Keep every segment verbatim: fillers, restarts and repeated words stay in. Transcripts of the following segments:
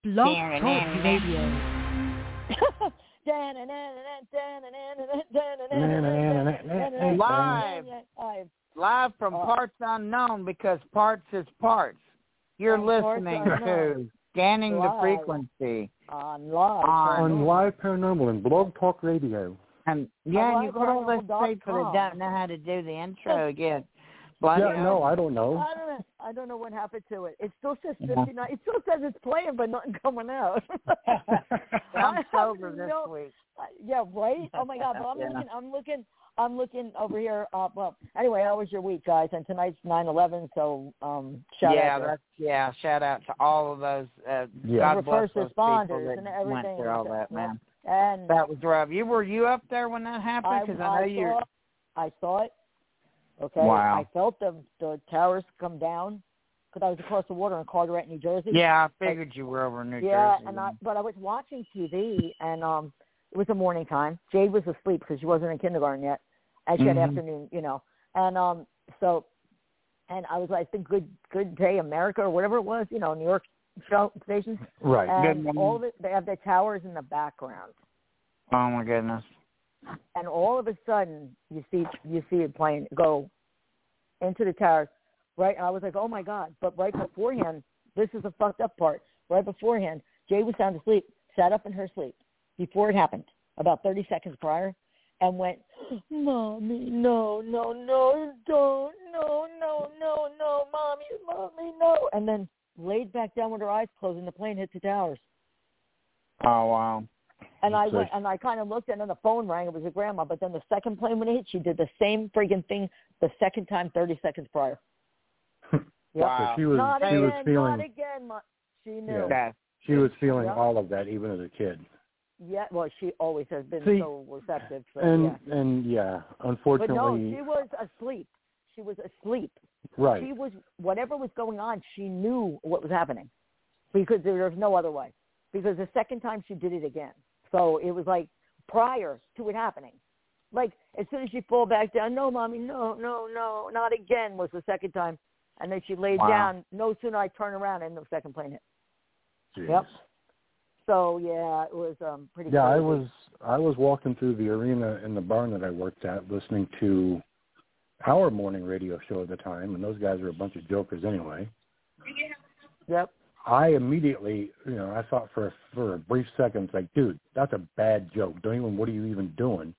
Blog Talk Radio. Live, live from uh, Parts Unknown, because parts is parts. You're listening to Scanning the Frequency on live, on, on Live Paranormal and Blog Talk Radio. And yeah, and you got all those people that don't know how to do the intro again. Bloody yeah, no, I don't know. I don't know. I don't know what happened to it. It still says fifty-nine. Yeah. It still says it's playing, but nothing coming out. I'm sober this know. week. Yeah, right. Oh my God! Well, I'm yeah. looking. I'm looking. I'm looking over here. Uh, well, anyway, how was your week, guys? And tonight's nine eleven, so um, shout yeah, out. That's, yeah, shout out to all of those. Uh, yeah. God bless first those responders people that and everything. Went through all that, man. And that was rough. You were you up there when that happened? Because I, I know you. I saw it. Okay. Wow. I felt the the towers come down because I was across the water in Carteret, New Jersey. Yeah, I figured you were over in New yeah, Jersey. Yeah, and I but I was watching T V and um it was the morning time. Jade was asleep because she wasn't in kindergarten yet, and she mm-hmm. had afternoon, you know. And um so, and I was like, the Good Good Day America or whatever it was, you know, New York show stations. Right. And Good all of it, they have the towers in the background. Oh my goodness. And all of a sudden, you see you see a plane go into the towers, right? And I was like, oh, my God. But right beforehand, this is the fucked up part. Right beforehand, Jay was sound asleep, sat up in her sleep before it happened, about thirty seconds prior, and went, Mommy, no, no, no, don't, no, no, no, no, Mommy, Mommy, no. And then laid back down with her eyes closed, and the plane hit the towers. Oh, wow. And I went, and I kind of looked, and then the phone rang. It was your grandma. But then the second plane when it hit, she did the same friggin' thing the second time, thirty seconds prior. Wow. So she was, not she again, was feeling. Not again. Ma- she knew. Yeah, she was feeling yeah. all of that, even as a kid. Yeah. Well, she always has been See, so receptive. So, and yeah. and yeah, unfortunately. But no, she was asleep. She was asleep. Right. She was whatever was going on. She knew what was happening because there was no other way. Because the second time she did it again. So it was like prior to it happening. Like as soon as she fall back down, no, Mommy, no, no, no, not again was the second time. And then she laid wow. down. No sooner I turn around and the second plane hit. Jeez. Yep. So yeah, it was um, pretty. Yeah, crazy. I was I was walking through the arena in the barn that I worked at, listening to our morning radio show at the time, and those guys were a bunch of jokers anyway. Yep. I immediately, you know, I thought for for a brief second, like, dude, that's a bad joke. Don't even, what are you even doing?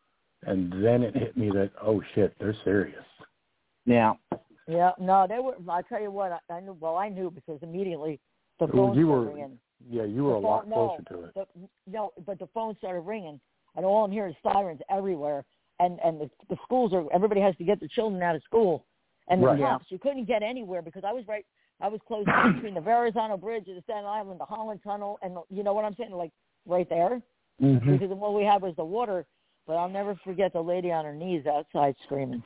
And then it hit me that, oh shit, they're serious. Yeah. Yeah. No, they were. I tell you what, I, I knew. Well, I knew because immediately the phone you started were, ringing. Yeah, you were the a phone, lot closer no, to it. The, no, but the phone started ringing, and all I'm hearing is sirens everywhere. And and the, the schools are. Everybody has to get their children out of school, and the right. cops. You couldn't get anywhere because I was right. I was close between the Verrazano Bridge and the Staten Island, the Holland Tunnel, and the, you know what I'm saying, like right there. Mm-hmm. Because what we had was the water, but I'll never forget the lady on her knees outside screaming.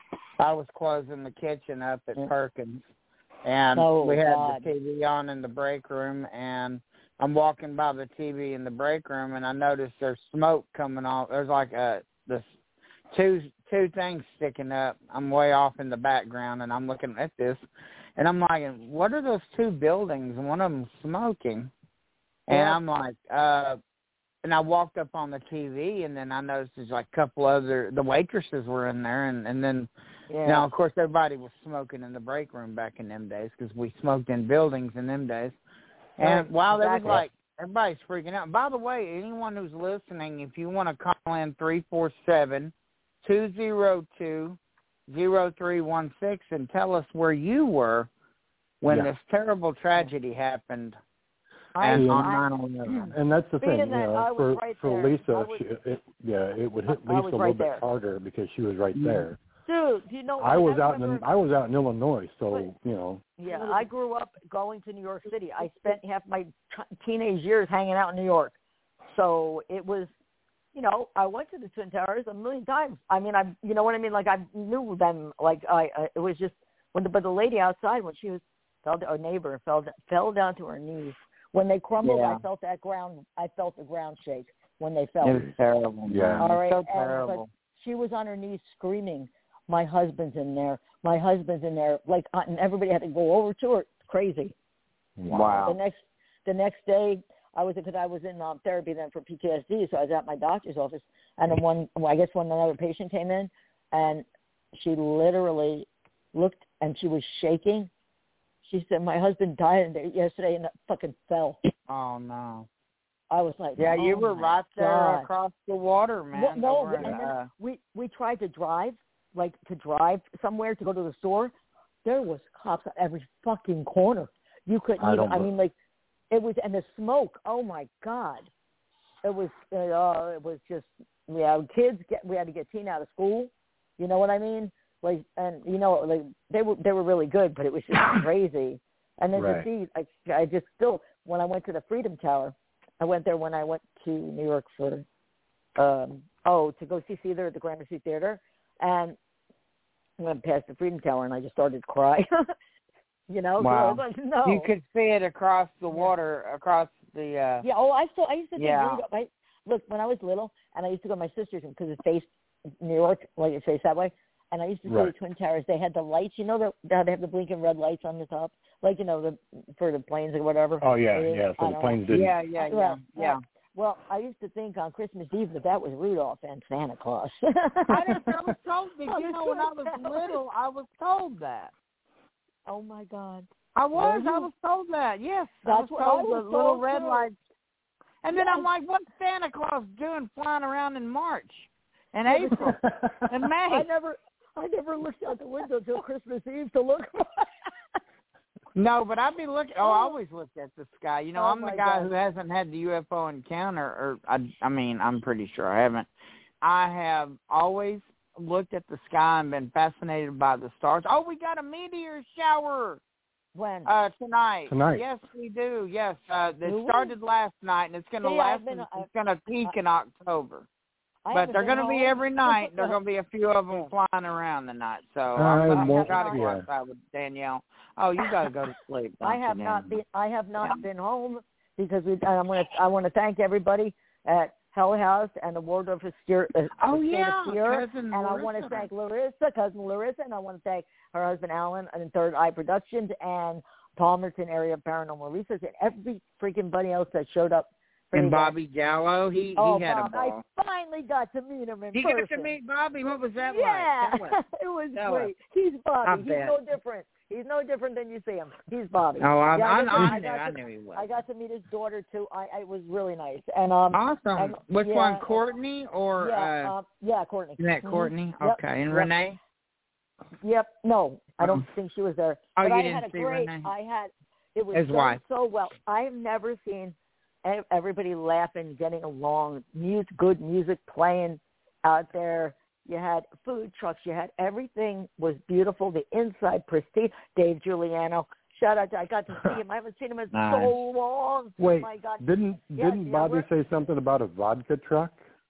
I was closing the kitchen up at yeah. Perkins, and oh, we had God. the T V on in the break room, and I'm walking by the T V in the break room, and I noticed there's smoke coming off. There's like a this two two things sticking up. I'm way off in the background, and I'm looking at this. And I'm like, what are those two buildings? One of them smoking. And yeah. I'm like, uh, and I walked up on the T V, and then I noticed there's like a couple other, the waitresses were in there. And, and then, yeah. now, of course, everybody was smoking in the break room back in them days because we smoked in buildings in them days. And right. wow, exactly. they was like, everybody's freaking out. By the way, anyone who's listening, if you want to call in three four seven, two oh two, zero three one six and tell us where you were when yeah. this terrible tragedy happened I, and, I, on nine eleven. And that's the thing, you know, for, right for there. Lisa, was, she, it, yeah, it would hit Lisa a little right bit there. harder because she was right there. Dude, do you know? I was I out in I was out in Illinois, so but, you know. Yeah, I grew up going to New York City. I spent half my t- teenage years hanging out in New York, so it was. You know, I went to the Twin Towers a million times. I mean, I, you know what I mean? Like I knew them. Like I, I it was just when the, but the lady outside when she was fell to, our neighbor fell fell down to her knees. When they crumbled, yeah. I felt that ground. I felt the ground shake when they fell. It was terrible. Yeah. All right. So and, terrible. But she was on her knees screaming, "My husband's in there. My husband's in there!" Like, uh, and everybody had to go over to her. Crazy. Wow. The next the next day, I was because I was in um, therapy then for P T S D, so I was at my doctor's office, and then one, well, I guess when another patient came in, and she literally looked and she was shaking. She said, "My husband died yesterday and fucking fell." Oh no. I was like, yeah, you oh were right there God. across the water, man. Well, no, over and in, then uh, we we tried to drive, like to drive somewhere to go to the store. There was cops at every fucking corner. You couldn't I even. don't I know. mean, like it was, and the smoke. Oh my God, it was. Uh, it was just. Yeah, kids get. We had to get Tina out of school. You know what I mean? Like, and you know, like they were they were really good, but it was just crazy. And then Right. to see, I, I just still when I went to the Freedom Tower, I went there when I went to New York for, um, oh, to go see theater at the Gramercy Theater, and I went past the Freedom Tower and I just started to cry. you know, wow. so I was like, no. You could see it across the water, across the. Uh, Yeah. Oh, I still I used to think Yeah. Rudolph. I, look, when I was little, and I used to go to my sister's because it faced New York, like it faced that way. And I used to see Right. the Twin Towers. They had the lights, you know, the, how they have the blinking red lights on the top, like you know, the for the planes or whatever. Oh yeah, It is. yeah. So I the don't planes know. didn't. yeah, yeah, yeah, Right, yeah. right. Well, I used to think on Christmas Eve that that was Rudolph and Santa Claus. I didn't. I was told. Did On you the know when I Twin was Towers. little, I was told that. Oh my God. I was. Were I you? was told that. Yes, That's I was what I told was the little told, red too. lights. And then Yes. I'm like, what's Santa Claus doing flying around in March and Yeah, but April and May? I never, I never looked out the window till Christmas Eve to look. No, but I'd be looking. Oh, I always looked at the sky. You know, Oh, I'm the my guy God. who hasn't had the U F O encounter, or I, I mean, I'm pretty sure I haven't. I have always looked at the sky and been fascinated by the stars. Oh, we got a meteor shower When? uh, tonight. Tonight. Yes, we do. Yes, uh, Do it we? started last night, and it's going to See, last. I've been- and I've- it's going to peak I- in October. I But haven't they're been going to be home. every night. There's going to be a few of them Yeah. flying around the night. So I I'm going won't- to try to go yeah. outside with Danielle. Oh, you got to go to sleep. I don't have you, not Danielle? been. I have not Yeah. been home because we. And I want to. I want to thank everybody at Hell House and the Waldorf Astoria. Uh, Oh, Estate yeah, Astoria. cousin And I want to Larissa. thank Larissa, cousin Larissa, and I want to thank her husband Alan and Third Eye Productions and Palmerton Area Paranormal Research and every freaking buddy else that showed up. For And the event. Bobby Gallo, he Oh, he had Bob, a ball. I finally got to meet him in You person. got to meet Bobby. What was that Yeah, like? Tell us. it was Tell great. us. He's I Bobby. He's bet. no different. He's no different than you see him. He's Bobby. Oh, I, Yeah, I, I, got to- I, I knew, got I to- knew he was. I got to meet his daughter too. I, I it was really nice. And um, Awesome. and, Which yeah, one, Courtney or yeah, uh, um, yeah, Courtney. isn't that Mhm. Courtney? Yep. Okay, and Yep. Renee? Yep. No, I don't Um, think she was there. Oh, but you I didn't had a see great. Renee? I had. It was His so wife. so well. I have never seen ev- everybody laughing, getting along, music, good music playing out there. You had food trucks. You had everything was beautiful. The inside pristine. Dave Giuliano. Shout out! To, I got to see him. I haven't seen him in Nice. so long. Wait, My God. didn't Yes, didn't yeah, Bobby we're- say something about a vodka truck?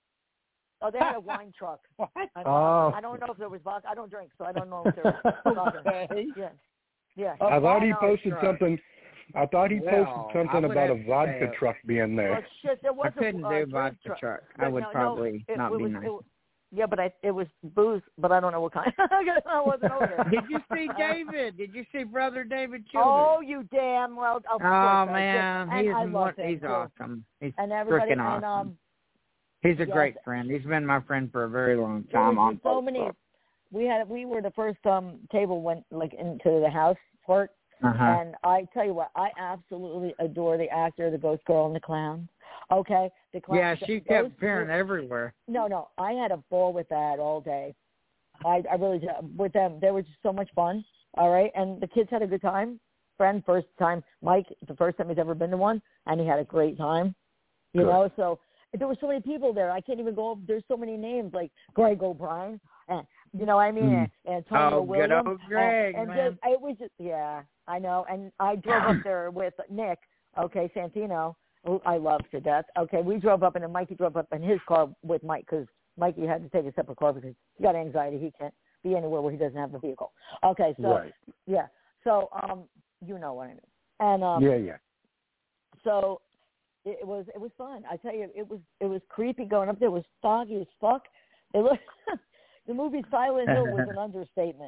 Oh, they had a wine truck. What? I, Oh. I don't know if there was vodka. I don't drink, so I don't know if there was vodka. Okay. Yeah, yeah. I thought he vodka posted truck. something. I thought he Well, posted something I would about a have to vodka say it. truck being there. Well, shit, there I was couldn't a, uh, do drink vodka truck. truck. Yeah, I would no, no, probably it, not it be was, nice. it, yeah, but I, it was booze, but I don't know what kind. I wasn't over there. Did you see David? Did you see Brother David Childers? Oh, you damn well. Of course Oh, I did. man, And he's I love what, him, he's too. awesome. He's And everybody, freaking awesome. and um, he's a yes. great friend. He's been my friend for a very long there time was on just so Facebook. many. We had we were the first um table went like into the house part, Uh-huh. and I tell you what, I absolutely adore the actor, the ghost girl, and the clown. Okay, the clown. Yeah, the she ghost kept appearing girl- everywhere. No, no, I had a ball with that all day. I, I really did. With them, they were just so much fun. All right, and the kids had a good time. Friend, first time, Mike, the first time he's ever been to one, and he had a great time. You Good. know, so there were so many people there. I can't even go. There's so many names like Greg O'Brien, and you know what I mean, Mm. and Antonio Oh, good Williams. old Greg, and, and man. just, it was just, yeah, I know. And I drove up there with Nick, okay, Santino, who I love to death. Okay, we drove up, and then Mikey drove up in his car with Mike because Mikey had to take a separate car because he got anxiety. He can't be anywhere where he doesn't have a vehicle. Okay, so Right. yeah, so um, you know what I mean. And um, Yeah, yeah. so it, it was it was fun. I tell you, it was it was creepy going up there. It was foggy as fuck. It looked, The movie Silent Hill was an understatement.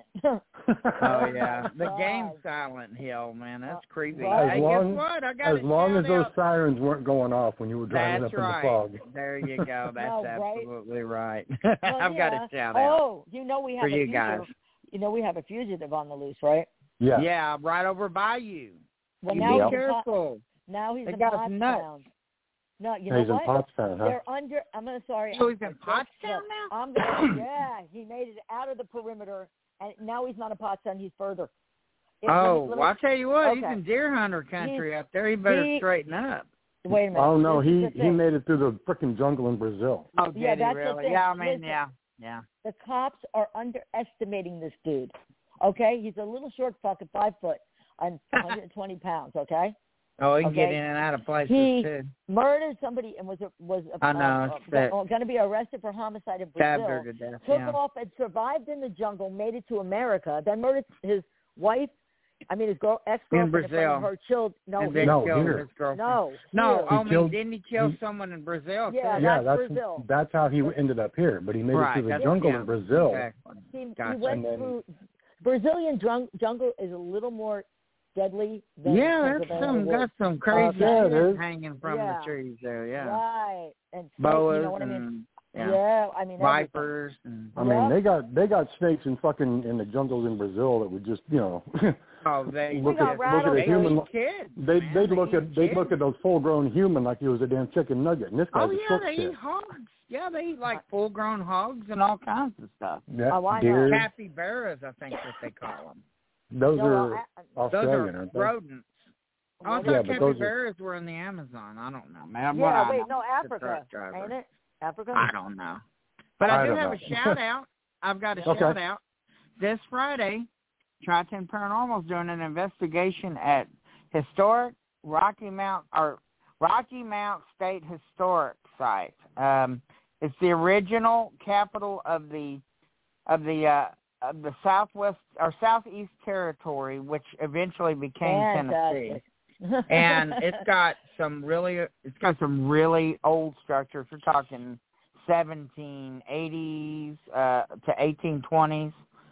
Oh yeah, the God. game Silent Hill, man, that's creepy. Right. Hey, As long, guess what? I got as long as those out. sirens weren't going off when you were driving That's up right. in the fog. There you go. That's No, right? absolutely right. Well, I've yeah. got a shout out Oh, you know we have for a you fugitive. guys. You know we have a fugitive on the loose, right? Yeah. Yeah, right over by you. Well, You now be he's in Pot- careful. now he's They in got us nuts. Pottstown. No, you Hey, know he's what? in Pottstown, huh? They're under. I'm gonna sorry. Oh, he's I'm- in Pottstown look, now? I'm gonna. Yeah, he made it out of the perimeter, and now he's not in Pottstown. He's further. It- let me- Oh, let me- well, I'll tell you what, he's okay. in deer hunter country up there. He better he- straighten up. Wait a minute. Oh no, This is he the he thing. made it through the frickin' jungle in Brazil. Oh, did Yeah, he that's the really? thing. Yeah, I mean, Listen. yeah, yeah. The cops are underestimating this dude. Okay, he's a little short fuck at five foot and one hundred twenty pounds. Okay, Oh, he can get Okay. in and out of places, He- too. murdered somebody and was a, was a, I know, uh, it's that- going to be arrested for homicide in Stabbed her Brazil. to death, Took yeah. off and survived in the jungle, made it to America, then murdered his wife. I mean, his girl, ex-girlfriend in front Brazil. of her children. No, and he- then No, killed here. his girlfriend. no, No, here. I mean, killed- didn't he kill he- someone in Brazil, Yeah, too? Yeah, that's that's Brazil. that's how he ended up here. But he made Right, it through the that's- jungle yeah, in Brazil. Exactly. He, Gotcha. he went And then- through Brazilian drunk, jungle is a little more deadly than Yeah, that's Pennsylvania some, woods. got some crazy Yeah, it shit is. hanging from Yeah. the trees there, yeah. Right, and snake, Boas you know what I mean? and, Yeah, yeah, I mean everything. vipers. And, I mean, Yeah. they got they got snakes in fucking in the jungles in Brazil that would just you know. oh, they Look got at look at a rattlesnakes. human. eat kids, They man. they'd They look eat at they'd kids. look at those full grown human like he was a damn chicken nugget, and this guy's Oh, a yeah, shook they shit. eat hogs. Yeah, they eat like full-grown hogs and all kinds of stuff. Yeah, Oh, I know. deer. Capybaras, I think that they call them. Those No, are I- Those Australian, are aren't they? rodents. Oh, I What thought Yeah, but those are- capybaras were in the Amazon. I don't know, man. Yeah, What I wait, know, no, I'm just a Africa, truck driver. ain't it? Africa? I don't know. But I, I do don't have know. a shout out. I've got a Okay. shout out. This Friday, Tri ten Paranormal is doing an investigation at historic Rocky Mount or Rocky Mount State Historic Site. Um, it's the original capital of the of the uh, of the Southwest or Southeast Territory, which eventually became Tennessee. Fantastic. And it's got some really it's got some really old structures. We're talking seventeen eighties uh, to eighteen twenties,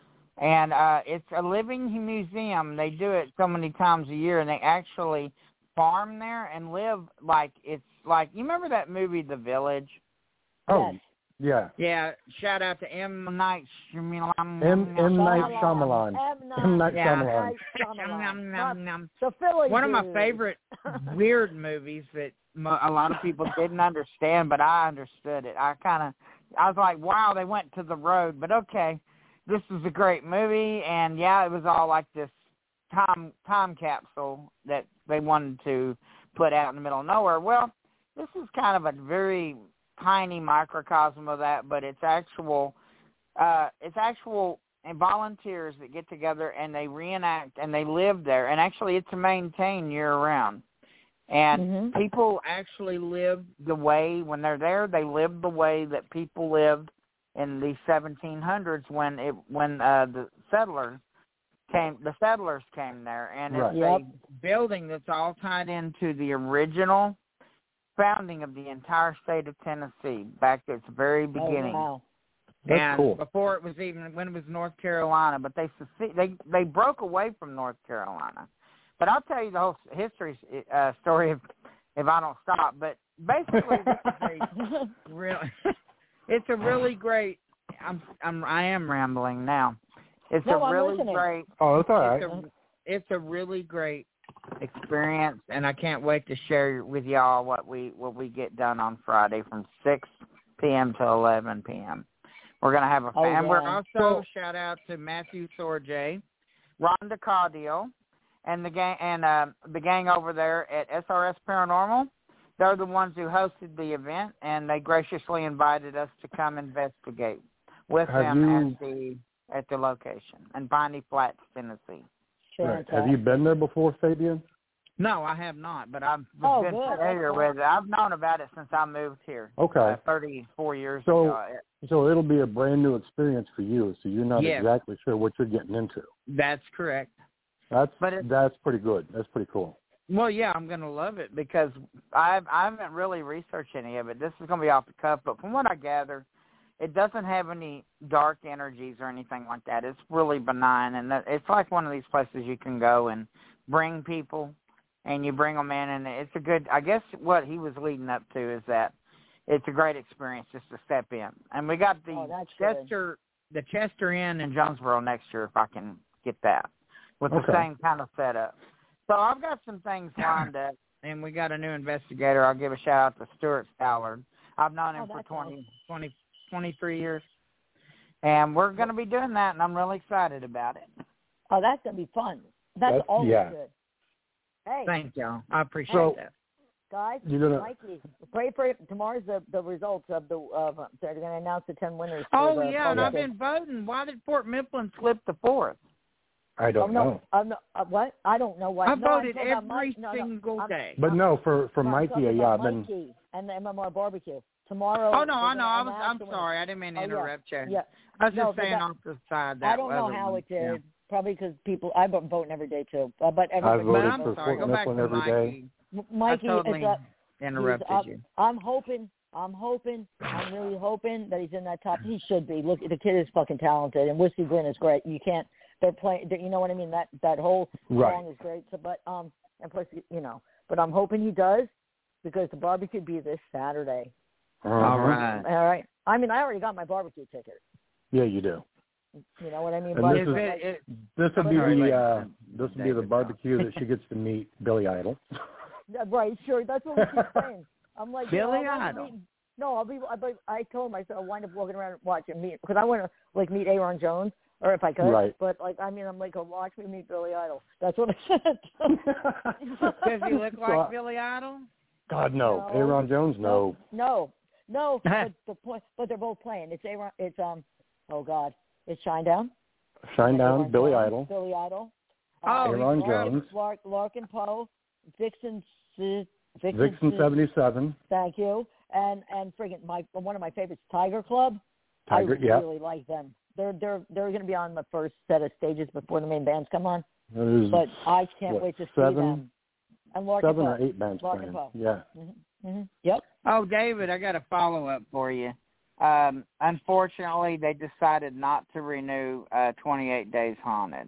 and uh, it's a living museum. They do it so many times a year, and they actually farm there and live like it's like you remember that movie The Village? Oh, Yes. yeah. Yeah. Shout out to M Night Shyamalan. M M Night Shyamalan. M. Night, M. Night Yeah. Shyamalan. Night Shyamalan. Nom, Not nom, nom. the Philly One of my dude. favorite weird movies that mo- a lot of people didn't understand, but I understood it. I kind of, I was like, wow, they went to the road, but okay, this is a great movie, and yeah, it was all like this time time capsule that they wanted to put out in the middle of nowhere. Well, this is kind of a very tiny microcosm of that, but it's actual, uh, it's actual volunteers that get together and they reenact and they live there, and actually it's maintained year round. And Mhm. people actually live the way, when they're there, they live the way that people lived in the seventeen hundreds when it when uh, the settlers came. The settlers came there, and Right. it's Yep. a building that's all tied into the original founding of the entire state of Tennessee back at its very Oh, beginning. wow. That's and cool. before it was even when it was North Carolina, but they sece- they they broke away from North Carolina. But I'll tell you the whole history uh, story if if I don't stop. But basically, this is a really it's a really great. I'm I'm I am rambling now. It's No, a I'm really listening. great. Oh, that's all right. It's a, it's a really great experience, and I can't wait to share with y'all what we what we get done on Friday from six p.m. to eleven p.m. We're gonna have a Oh, fan. yeah. We're also Cool. shout out to Matthew Sorjay, Rhonda Caudill, and the gang and uh, the gang over there at S R S Paranormal. They're the ones who hosted the event, and they graciously invited us to come investigate with Have them you- at the at the location in Piney Flats, Tennessee. Right. Have you been there before, Fabian? No, I have not, but I've Oh, been good. familiar with it. I've known about it since I moved here. Okay. Uh, thirty-four years So- ago. So it'll be a brand new experience for you. So you're not Yes. exactly sure what you're getting into. That's correct. That's But it's- that's pretty good. That's pretty cool. Well, yeah, I'm going to love it because I've, I haven't really researched any of it. This is going to be off the cuff, but from what I gather, it doesn't have any dark energies or anything like that. It's really benign, and it's like one of these places you can go and bring people, and you bring them in, and it's a good. I guess what he was leading up to is that it's a great experience just to step in, and we got the oh, Chester, the Chester Inn in Jonesboro next year if I can get that with Okay. the same kind of setup. So I've got some things lined up, and we got a new investigator. I'll give a shout out to Stuart Stallard. I've known him Oh, for that's twenty, nice. twenty, twenty-three years, and we're going to be doing that, and I'm really excited about it. Oh, that's gonna be fun. That's, That's- always yeah. good. Hey, Thank y'all. I appreciate So- that. guys, You're gonna- Mikey, pray for tomorrow's the the results of the. Of, they're going to announce the ten winners. For Oh the yeah, and I've barbecue. been voting. Why did Fort Mifflin slip to fourth? I don't oh, no, know. I'm not, uh, what? I don't know what. I no, I'm voted talking about every Mike. No, no, single I'm- day. But no, for for no, I'm Mikey, talking yeah, about I've been. Mikey and the M M R barbecue tomorrow. Oh no, they're I know. gonna I was. announce I'm the winner. sorry. I didn't mean to Oh, yeah. interrupt you. Yeah, I was No, just but saying that- off the side. That I don't know other how one. it did. Yeah. Probably because people. I've been voting every day too. Uh, but I everybody. But voted I'm for sorry. Fort Go back Mifflin to every Mikey. M- Mikey, I totally it's a, interrupted he's up- you. I'm hoping. I'm hoping. I'm really hoping that he's in that top. He should be. Look, the kid is fucking talented, and Whiskey Grin is great. You can't. They're playing. You know what I mean? That that whole Right. song is great. So, but um, and plus, you know, but I'm hoping he does because the barbecue be this Saturday. Uh-huh. All right. All right. I mean, I already got my barbecue ticket. Yeah, you do. You know what I mean? And But this Is is- it, it, This will be Sorry, the like, uh, this will be the David, barbecue that she gets to meet Billy Idol. Yeah, right, sure. That's what we keep saying. I'm like, you know, Billy I wanna Idol. meet- No, I'll be. I, but I told him I said I'll wind up walking around and watching meet because I want to like meet Aaron Jones or if I could. Right. But like, I mean, I'm like, oh, watch me meet Billy Idol. That's what I said. does he look like So- Billy Idol? God no, No. Aaron Jones, no. No, no. but the point, but they're both playing. It's Aaron. It's um. Oh God, it's Shinedown. Shine down, Aaron Billy Jones, Idol. Billy Idol. Oh, Aaron Larkin, Jones. Lark, Larkin Poe, Vixen. Vixen. Vixen seventy-seven. Thank you. And and friggin' my one of my favorites, Tiger Club. Tiger, I yeah. really like them. They're they're they're going to be on the first set of stages before the main bands come on. There's But I can't what, wait to see seven, them. And Larkin seven Poe. or eight bands Larkin playing. Poe. Yeah. Mm-hmm. Mm-hmm. Yep. Oh, David, I got a follow-up for you. Um, unfortunately, they decided not to renew uh, twenty-eight Days Haunted.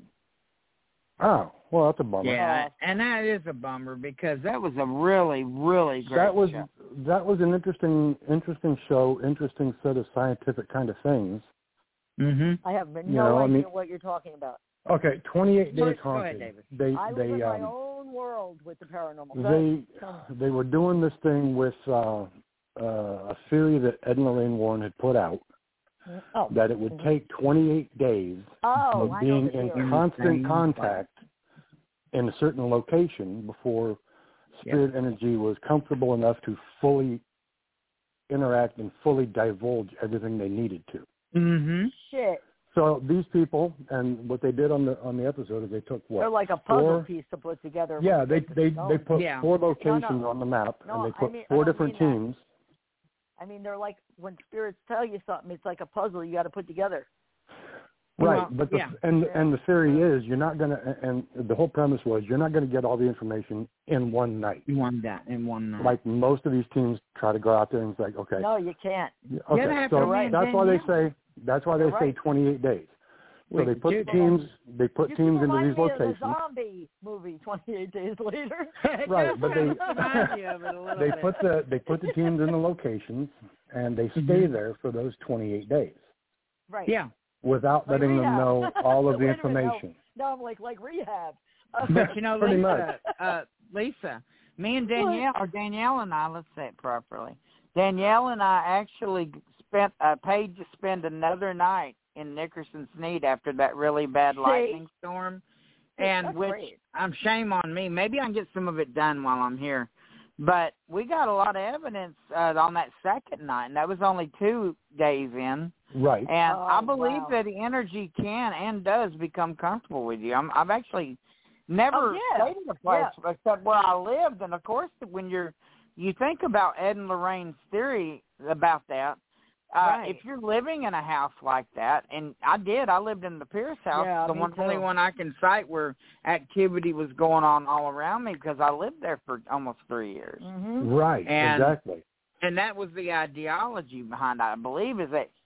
Oh, well, that's a bummer. Yeah, and that is a bummer because that was a really, really great that was show. that was an interesting interesting show, interesting set of scientific kind of things. Mm-hmm. I have no You know, I idea mean- what you're talking about. Okay, twenty-eight Go- Days go ahead, Haunted. David. They I live they in my um, own world with the paranormal. Go they ahead. Tell me. they were doing this thing with uh, uh, a theory that Ed and Lorraine Warren had put out Oh. that it would Mhm. take twenty-eight days Oh, of I know being the in theory. constant Mhm. contact in a certain location before spirit energy was comfortable enough to fully interact and fully divulge everything they needed to. Mm-hmm. Shit. So these people, and what they did on the on the episode is they took what? They're like a puzzle four, piece to put together. Yeah, they they No. they put Yeah. four locations No, no. on the map, No, and they I put mean- I four don't different mean that. teams. I mean, they're like when spirits tell you something, it's like a puzzle you got to put together. Right, Well, but the, yeah. and Yeah. and the theory is you're not gonna, and the whole premise was you're not gonna get all the information in one night. You won that in one night. Like most of these teams try to go out there and it's like, okay, No, you can't. okay, Yeah, they so have to that's why they Danielle. say that's why they You're say right. twenty-eight days. So Wait, they put dude, the teams, they put You teams keep into reminding these me of locations. the zombie movie, twenty-eight Days Later. Right, but they Remind you of it a little they bit. put the they put the teams in the locations and they stay Mhm. there for those twenty-eight days Right. Yeah. without Like letting them rehab. know all of the Wait a minute, no. information. No, I'm like like rehab. But you know, Pretty Lisa, uh, Lisa, me and Danielle, or Danielle and I, let's say it properly. Danielle and I actually spent uh, paid to spend another night in Nickerson's Need after that really bad See? lightning storm, and That's which great. I'm shame on me. Maybe I can get some of it done while I'm here. But we got a lot of evidence uh, on that second night, and that was only two days in. Right. And Oh, I believe wow. that the energy can and does become comfortable with you. I'm, I've actually never Oh, yeah. stayed in a place except where I lived. And, of course, when you're you think about Ed and Lorraine's theory about that, uh, Right. if you're living in a house like that, and I did, I lived in the Pierce house, Yeah, the me one only too. one I can cite where activity was going on all around me because I lived there for almost three years. Mm-hmm. Right. And- exactly. And that was the ideology behind it, I believe, is that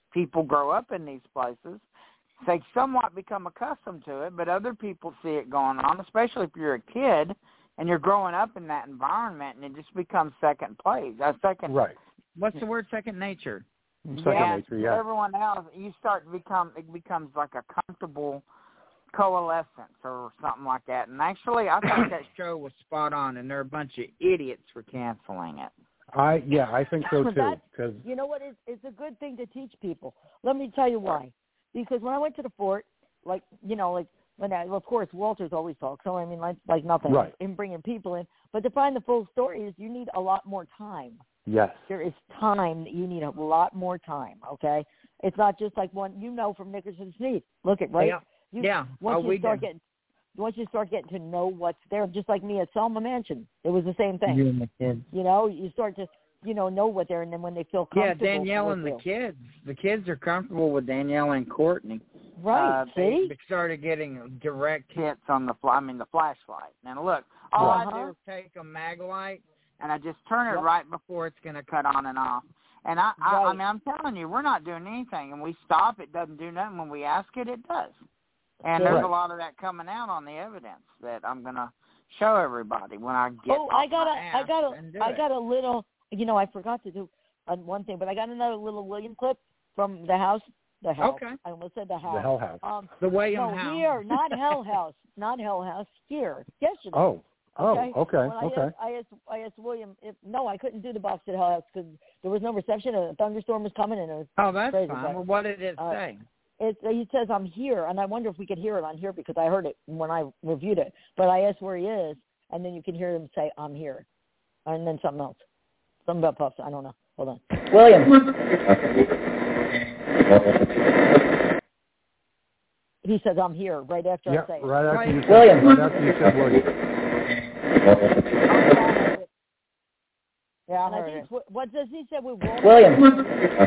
people grow up in these places. They somewhat become accustomed to it, but other people see it going on, especially if you're a kid and you're growing up in that environment, and it just becomes second place. A second, right. What's the word? Second nature. Second and nature, yeah. Everyone else, you start to become, it becomes like a comfortable coalescence or something like that. And actually, I think that show was spot on, and they're a bunch of idiots for canceling it. I yeah, I think so too. That, Because you know what? It's, it's a good thing to teach people. Let me tell you why. Because when I went to the fort, like you know, like when I, well, of course, Walters always talks. So I mean, like like nothing right. in bringing people in. But to find the full story is you need a lot more time. Yes. There is time that you need a lot more time. Okay, it's not just like one. You know, from Nickerson Sneed. Look at right. Yeah. You, yeah. Once oh, you we start do. getting, once you start getting to know what's there, just like me at Selma Mansion, it was the same thing. You and the kids. You know, you start to, you know, know what they're, and then when they feel comfortable. Yeah, Danielle with and the you. kids. The kids are comfortable with Danielle and Courtney. Right. Uh, see? They started getting direct hits on the fly. I mean, the flashlight. Now look, all uh-huh. I do is take a Maglite and I just turn it yep. right before it's going to cut on and off. And I, I, right. I mean, I'm telling you, we're not doing anything, and we stop. It doesn't do nothing. When we ask it, it does. And right. there's a lot of that coming out on the evidence that I'm going to show everybody when I get. Oh, off I got my a, ass I got a, and do I it. got a little. You know, I forgot to do uh, one thing, but I got another little William clip from the house. The house. Okay. I almost said the house. The Hell House. Um, the William no, House. here, not Hell House, not Hell House. Here, yesterday. Oh. Okay. Oh, okay, when I okay. Asked, I asked, I asked William if no, I couldn't do the box at Hell House because there was no reception. A thunderstorm was coming, and it was Oh, that's crazy, fine. but, Well, what did it uh, say? It, he says, I'm here, and I wonder if we could hear it on here because I heard it when I reviewed it. But I asked where he is, and then you can hear him say, I'm here. And then something else. Something about puffs. I don't know. Hold on. William. He says, I'm here, right after yeah, I say it. right after you said, William. right after you said William. Yeah, I heard it. What, what does he say with William? William.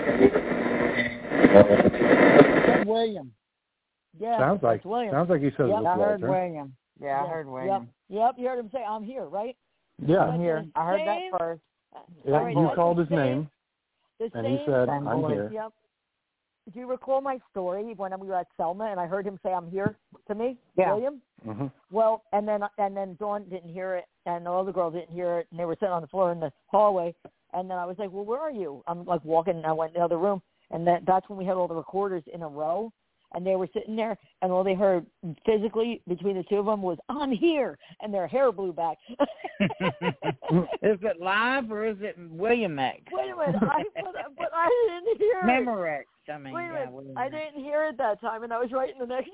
William. Yeah, sounds like William. sounds like he says yep. with I heard Walter. William. Yeah, yeah, I heard William. Yep. Yep, you heard him say, I'm here, right? Yeah. I'm here. I heard that first. Yeah, right, you that's called his same, name, the and same, he said, same I'm voice. here. Yep. Do you recall my story when we were at Selma and I heard him say, I'm here to me? Yeah. William? Mm-hmm. Well, and then and then Dawn didn't hear it, and the other girl didn't hear it, and they were sitting on the floor in the hallway. And then I was like, well, where are you? I'm like walking, and I went in the other room, and that, that's when we had all the recorders in a row, and they were sitting there, and all they heard physically between the two of them was, I'm here, and their hair blew back. Is it live or is it William X? Wait a minute, I, but, but I didn't hear it. Memorex. I mean, Wait a yeah, minute, William I X. didn't hear it that time, and I was right in the next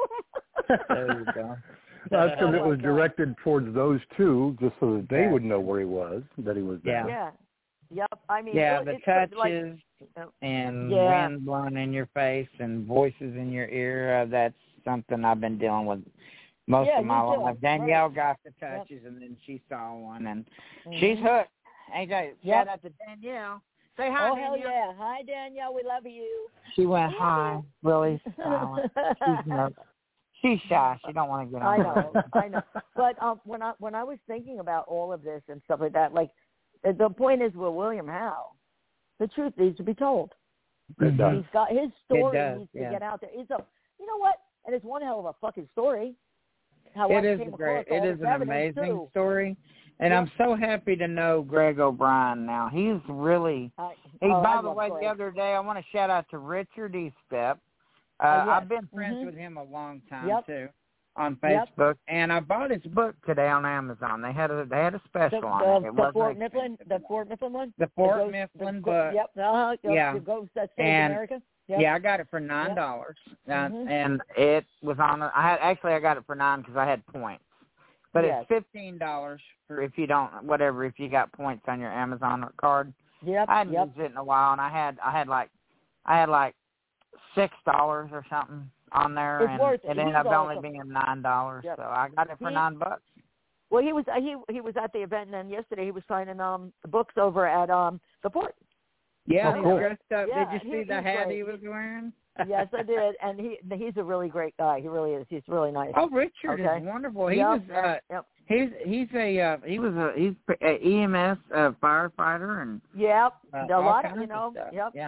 room. There you go. That's because Oh it my was God. directed towards those two, just so that they Yeah. would know where he was, that he was there. Yeah. Yep. I mean, Yeah, it, the it's touches like, and Yeah. wind blowing in your face and voices in your ear, uh, that's something I've been dealing with most Yeah, of my you too. life. Danielle Right. got the touches, and then she saw one, and Mhm. she's hooked. A J, Yep. shout out to Danielle. Say hi, Oh, Danielle. hell yeah. Hi, Danielle. We love you. She went, We love hi, you. really silent. She's nervous. She's shy. She don't want to get on. I her. know. I know. But um, when I when I was thinking about all of this and stuff like that, like, the point is with William Howe, the truth needs to be told. It does. He's got his story does, needs yeah. to get out there. It's a, you know what? And it's one hell of a fucking story. How It I is came a great. across all It is this an evidence, amazing too. story, and Yep. I'm so happy to know Greg O'Brien now. He's really. I, He, oh, by I the love way, Greg. the other day I want to shout out to Richard Eastep. Uh, Oh, yes. I've been friends Mhm. with him a long time Yep. too, on Yep. Facebook, and I bought his book today on Amazon. They had a they had a The, special on the, it. It the wasn't Fort Mifflin, expensive the at all. Fort Mifflin one. The The Fort ghost- Mifflin the, book. Yep. Uh-huh. Yep. Yeah. The ghost that saved And- America. Yep. Yeah, I got it for nine dollars, uh, Mhm. and it was on. I had actually I got it for nine because I had points, but Yes. it's fifteen dollars for if you don't whatever if you got points on your Amazon card. Yep. I hadn't Yep. used it in a while, and I had I had like I had like six dollars or something on there, It's and worth it it. ended He's up only awesome. being nine dollars. Yep. So I got it for He- nine bucks. Well, he was he he was at the event, and then yesterday he was signing um books over at um the Fort. Yeah, Oh, he cool. dressed up. Yeah, Did you see he- the he's hat great. he was wearing? Yes, I did, and he he's a really great guy. He really is. He's really nice. Oh, Richard Okay. is wonderful. He Yep. was. Uh, Yep. He's he's a uh, he was a he's a E M S uh, firefighter and Yep. uh, a all lot of kinds you know. of stuff. Yep. Yeah.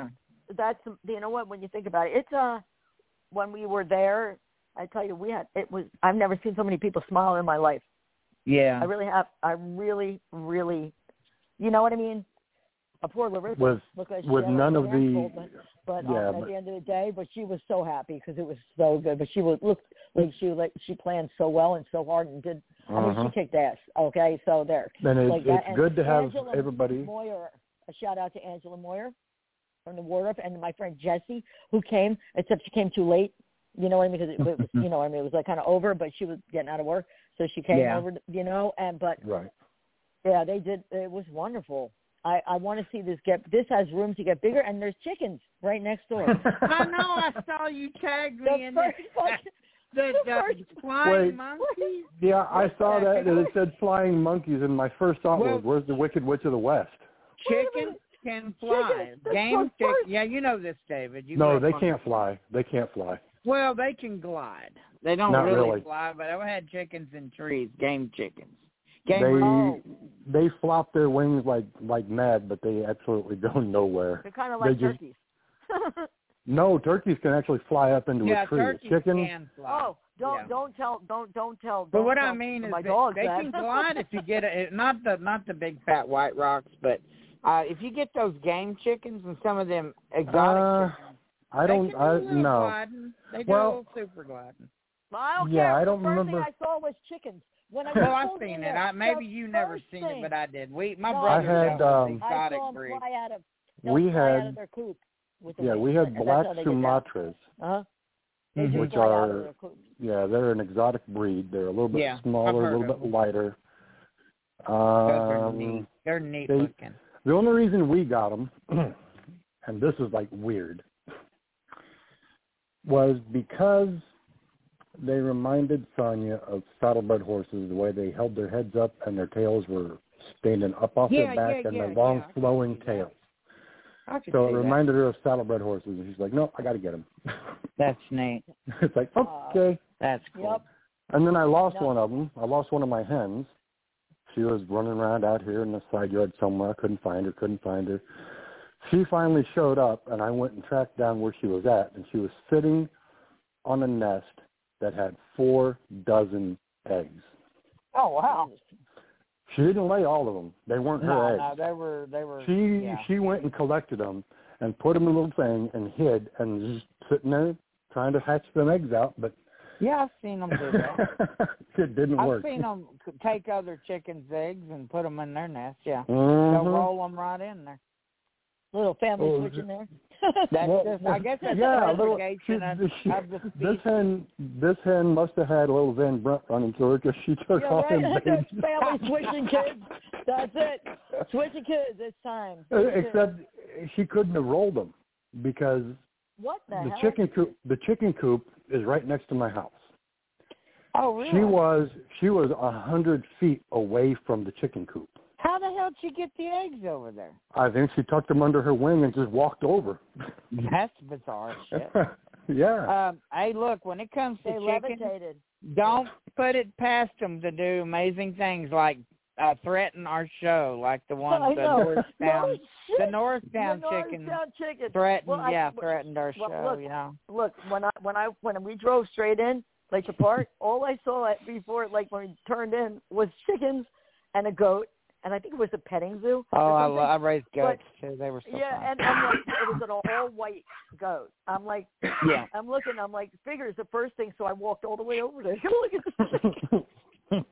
that's you know what when you think about it, it's uh when we were there. I tell you, we had it was. I've never seen so many people smile in my life. Yeah. I really have. I really, really, you know what I mean. A poor Larissa With, looked like she with had none a of the, but, but yeah, um, at but, the end of the day, but she was so happy because it was so good. But she was looked like she like she planned so well and so hard and did. I mean, uh-huh. she kicked ass. Okay, so there. And it's, like it's that. good to have Angela everybody. Moyer, a shout out to Angela Moyer from the Wardrobe, and my friend Jessie who came, except she came too late. You know what I mean? Because it, it was, you know, what I mean, it was like kind of over, but she was getting out of work, so she came Yeah. over. You know, and but Right. yeah, they did. It was wonderful. I, I want to see this get. This has room to get bigger, and there's chickens right next door. I know. I saw you tag me The in first this. fucking- The, the the first- flying Wait. monkeys. Yeah, I saw that, and it said flying monkeys, and my first thought Well- was, where's the Wicked Witch of the West? Chickens can fly. Chickens, the Game first- chick. Yeah, you know this, David. You No, grew they up on- can't fly. They can't fly. Well, they can glide. They don't Not really, really. fly, but I had chickens in trees. Game chickens. Game. They Oh. they flop their wings like like mad, but they absolutely go nowhere. They're kind of They like just- turkeys. No, turkeys can actually fly up into yeah, a tree. turkeys Chicken, can fly. oh, don't Yeah. don't tell don't don't tell. But don't what tell I mean is my that dog they that. can glide if you get a, not the not the big fat white rocks, but uh, if you get those game chickens and some of them exotic Uh, chickens, I don't. they can do I a little no. gliding. They do Well- a little super gliding. Well, I don't Yeah, care. I don't the first remember- thing I saw was chickens. When I Well, I've pulled seen in it. there, I, maybe the you never first seen thing, it, but I did. We, my No, brother I had, dealt with um, I exotic saw them breeds. fly out of. they'll We fly out had- of their coop. With the Yeah, wings, we had and that's black how they get down. Sumatras. Uh-huh. They Mhm. just Which fly out of are- their coop. Yeah, they're an exotic breed. They're a little bit Yeah, I've smaller, a heard little of bit them. lighter. Those are Um, neat. They're neat they- looking. The only reason we got them, and this is like weird, was because they reminded Sonya of saddlebred horses, the way they held their heads up and their tails were standing up off Yeah, their back yeah, and yeah, their long yeah, I can flowing see that. tails. I could So it see that. reminded her of saddlebred horses, and she's like, no, I got to get them. That's neat. It's like, okay. That's cool. Yep. And then I lost No. one of them. I lost one of my hens. She was running around out here in the side yard somewhere. I couldn't find her, couldn't find her. She finally showed up, and I went and tracked down where she was at, and she was sitting on a nest that had four dozen eggs. Oh wow. She didn't lay all of them. They weren't her No, eggs. no, they were, they were. She yeah. she went and collected them and put them in a little thing and hid and just sitting there trying to hatch them eggs out, but Yeah, I've seen them do that. it didn't I've work. seen them take other chickens' eggs and put them in their nest. Yeah, Mhm. they'll roll them right in there. Little family Oh, switch in there. That's Well, just, I guess that's yeah, a a little. segregation of, she- of the this species. hen, this hen must have had a little Van Brunt running through her because she took Yeah, off right. and That's babies. family switching kids. That's it. Switching kids. It's time. Uh, Switching kids. Except she couldn't have rolled them because What the, the hell? chicken coop, the chicken coop is right next to my house. Oh, really? She was she was a hundred feet away from the chicken coop. How the hell did she get the eggs over there? I think she tucked them under her wing and just walked over. That's bizarre shit. Yeah. Um, hey, look, when it comes to They chicken, levitated. don't put it past them to do amazing things like uh, threaten our show, like the one I the know. Norristown, No shit. the Norristown The chicken Norristown chicken. threatened, Well, I- yeah, well, threatened our well, show. look, you know. Look, when I when I when we drove straight in, like the park, all I saw at before, like when we turned in, was chickens and a goat, and I think it was a petting zoo. Oh, or I, something. lo- I raised goats But- too. They were so Yeah, fun. and I'm like, it was an all white goat. I'm like, Yeah. I'm looking, I'm like, figures the first thing, so I walked all the way over there. Look at this chicken.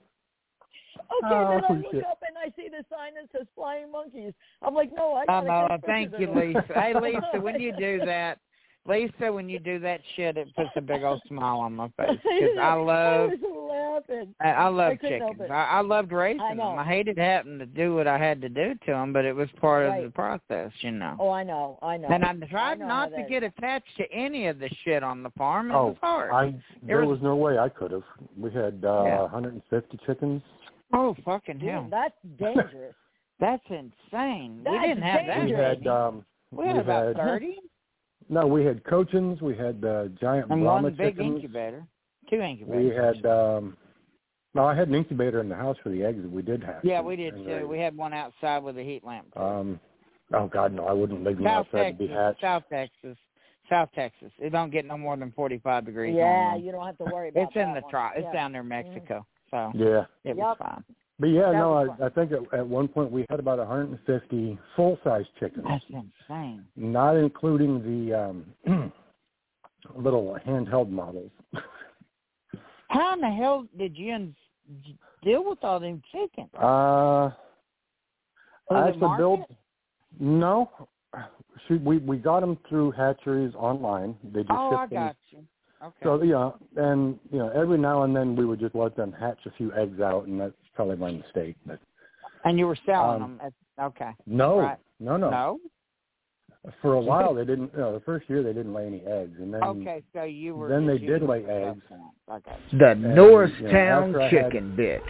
Okay, Oh, then I look shit. up and I see the sign that says flying monkeys. I'm like, no, I I gotta know. take Thank pictures you, of them. Lisa. Hey, Lisa, when you do that, Lisa, when you do that shit, it puts a big old smile on my face because I love, I was laughing. I, I love I couldn't help chickens. it. I, I loved raising I know. them. I hated having to do what I had to do to them, but it was part Right. of the process, you know. Oh, I know, I know. And I I tried know not how to that get attached to any of the shit on the farm. It Oh, was hard. I there was- was no way I could have. We had uh, Yeah. one hundred fifty chickens. Oh, fucking Dude, hell. that's dangerous. That's insane. we That's didn't have that We dangerous. many. had um, we had about thirty. No, we had Cochins. We had uh, giant And Brahma one big chickens. incubator. Two incubators. We had um, no, I had an incubator in the house for the eggs that we did have. Yeah, we did And too. they- We had one outside with a heat lamp. Too. Um, Oh God, no! I wouldn't leave them South outside Texas, to be hatched. South Texas, South Texas. It don't get no more than forty-five degrees. Yeah, on them. you don't have to worry about It's in that the one. tri- It's Yeah. down there, in Mexico. So Yeah. it Yep. was fine. But yeah, That no, was I, fun. I think at, at one point we had about one hundred fifty full-size chickens, That's insane. not including the um, little handheld models. How in the hell did you in- deal with all them chickens? Uh, Was I it actually market? built. No, she, we we got them through hatcheries online. They just Oh, I shipped them. got you. Okay. So yeah, and you know, every now and then we would just let them hatch a few eggs out, and that's probably my mistake. But and you were selling um, them. At, okay. no, Right. no, no, No. For a while they didn't. You know, the first year they didn't lay any eggs, and then Okay, so you were. then they you did were lay the eggs. Okay. The And, Norristown you know, after I chicken bitch.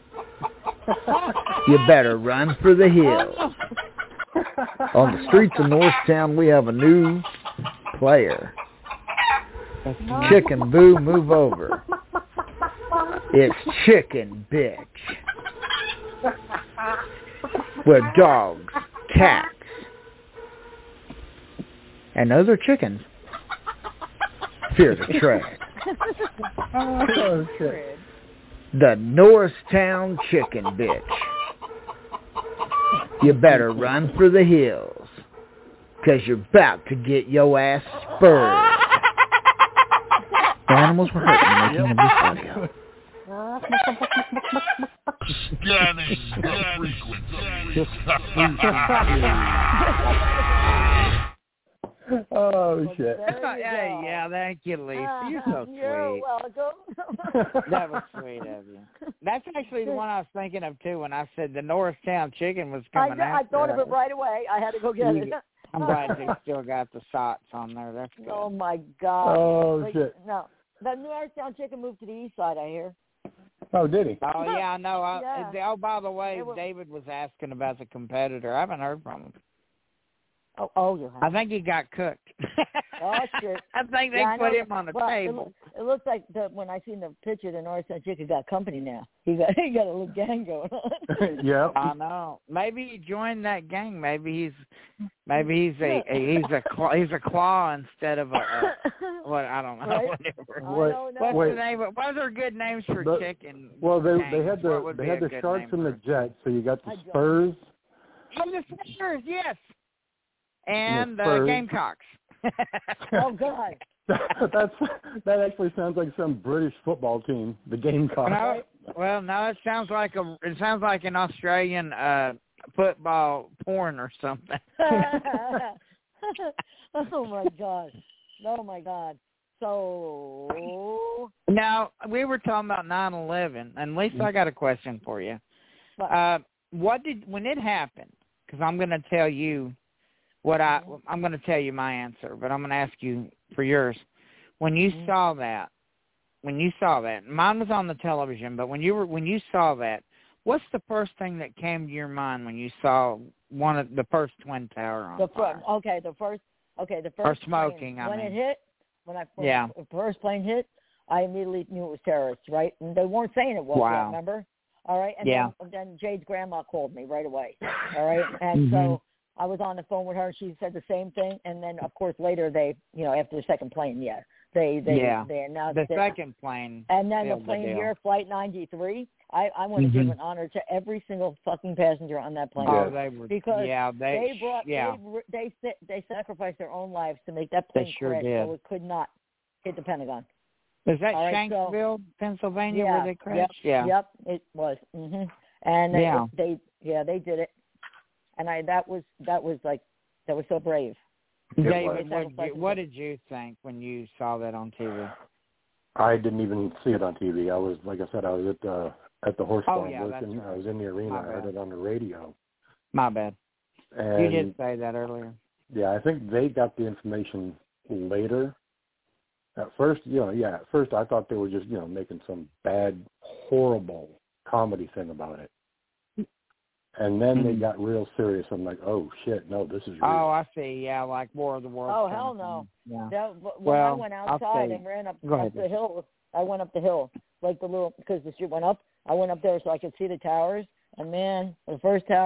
You better run for the hills. On the streets of Norristown, we have a new player. Chicken Boo, move over. It's Chicken Bitch. Where dogs, cats, and other chickens fear the tread. Oh shit! The Norristown Chicken Bitch. You better run for the hills, 'cause you're about to get your ass spurred. The animals were hurt in the making of this audio. Scanning the frequency. Oh shit! There you Hey, go. yeah, thank you, Lisa. You're so You're sweet. welcome. That was sweet of you. That's actually the one I was thinking of too when I said the Norristown chicken was I, coming I after thought of us. it right away. I had to go get You- it. I'm glad you still got the sots on there. That's good. Oh my God! Oh Like, shit! No, the Norristown chicken moved to the east side. I hear. Oh, did he? Oh yeah, I know. I, Yeah. Oh, by the way, It was- David was asking about the competitor. I haven't heard from him. Oh, oh, you have. I think he got cooked. Oh shit! I think they Yeah, I put know him on the well, table. It, it looks like the, when I seen the picture, the Norristown chicken got company now. He got he got a little gang going on. Yeah. I know. Maybe he joined that gang. Maybe he's maybe he's a, a he's a claw, he's a claw instead of a, a what I don't know. Right? Whatever. I Wait, don't know. What's wait. the name? Of, what are good names for The- chicken? Well, they gangs? they had What the would they be had a the good Sharks name and the for- Jets, so you got the Hi, John. Spurs. Oh, the Spurs, yes, and The the Spurs. Gamecocks. Oh God! That's that actually sounds like some British football team, the Gamecocks. No, well, no, it sounds like a it sounds like an Australian uh football porn or something. Oh my God! Oh my God! So Now, we were talking about nine eleven, and Lisa, I got a question for you. What? Uh, what did when it happened? Because I'm going to tell you what I I'm going to tell you my answer, but I'm going to ask you for yours. When you Mhm. saw that, when you saw that, mine was on the television, but when you were when you saw that, what's the first thing that came to your mind when you saw one of the first twin tower on the fire? first, okay, the first, okay, the Or first smoking, plane, I when mean. it hit, when I when Yeah. the first plane hit, I immediately knew it was terrorists, right? And they weren't saying it was. Wow. Yet, remember? All right, and Yeah. then then Jade's grandma called me right away. All right, and so I was on the phone with her. She said the same thing, and then of course later they, you know, after the second plane, yeah, they they Yeah. they announced The that- second plane. and then the sealed the plane deal. here, Flight ninety-three. I I want to give Mhm. an honor to every single fucking passenger on that plane. Oh, they were. Because yeah, they. They brought yeah. they they they sacrificed their own lives to make that They plane sure crash did. so it could not hit the Pentagon. Was that All right, so- Shanksville, Pennsylvania, Yeah, where they crashed? Yep, Yeah. Yep, it was. Mhm. And they- Yeah. they yeah they did it, and I that was that was like that was so brave. It David, was. what did, you, what did you think when you saw that on T V? I didn't even see it on T V. I was, like I said, I was at the at the horse Oh, farm yeah, that's working. right. I was in the arena. My I heard bad. it on the radio. My bad. And You did say that earlier. yeah, I think they got the information later. At first, you know, yeah, at first I thought they were just, you know, making some bad, horrible comedy thing about it. And then they Mhm. got real serious. I'm like, oh shit, no, this is real. Oh, I see. Yeah, like War of the Worlds. Oh, kind hell of no. thing. Yeah. That, when Well, I went I'll outside say- and ran up, Go up ahead, the Lisa. hill, I went up the hill like the little because the street went up. I went up there so I could see the towers, and man, the first tower,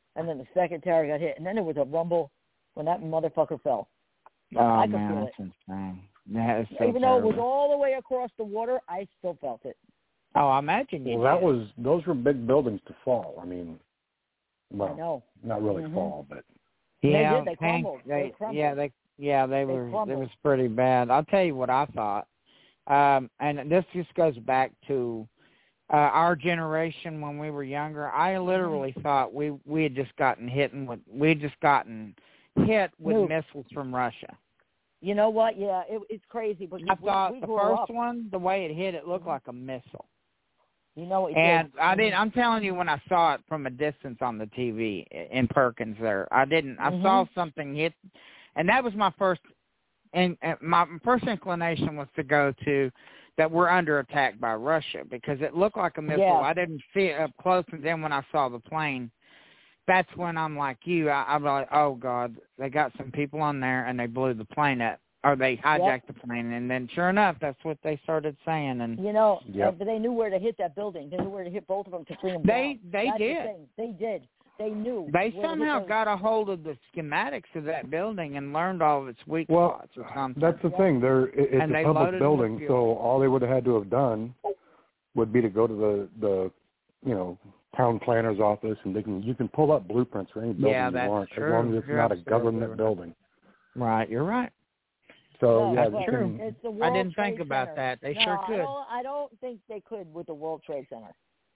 and then the second tower got hit, and then there was a rumble when that motherfucker fell. Oh, I could man, feel that's it. insane. That is so Even though it was terrible. all the way across the water, I still felt it. Oh, I imagine you Well, that did. was those were big buildings to fall. I mean, well, I know. not really Mhm. fall, but Yeah, They did. They Hank, crumbled. They, They crumbled. Yeah, they yeah they, They were. crumbled. It was pretty bad. I'll tell you what I thought, um, and this just goes back to uh, our generation when we were younger. I literally Mm-hmm. thought we we had just gotten hit with we had just gotten hit with Nukes. missiles from Russia. You know what? Yeah, it, it's crazy. But I we, thought we the grew first up. one, the way it hit, it looked like a missile. You know what? It And did. I didn't. I'm telling you, when I saw it from a distance on the T V in Perkins, there, I didn't. I Mhm. saw something hit, and that was my first. And my first inclination was to go to that we're under attack by Russia because it looked like a missile. Yeah. I didn't see it up close, and then when I saw the plane, that's when I'm like you. I, I'm like, oh God, they got some people on there, and they blew the plane up, or they hijacked the plane, and then sure enough, that's what they started saying. And You know, Yep. uh, but they knew where to hit that building. They knew where to hit both of them to bring them they down. they That's the did. thing. They did. They knew. They where to hit somehow those. got a hold of the schematics of that building and learned all of its weak well, spots or something. that's the Yeah. thing. They're it, it's And a they public loaded them with building, fuel. so all they would have had to have done would be to go to the the you know town planner's office, and they can you can pull up blueprints for any building Yeah, you that's want, true. as long as it's You're not a absolutely government right. building. Right, you're right. So No, yeah, but you true. can, It's the World I didn't think Trade about Center. that. They no, sure I could. don't, I don't think they could with the World Trade Center.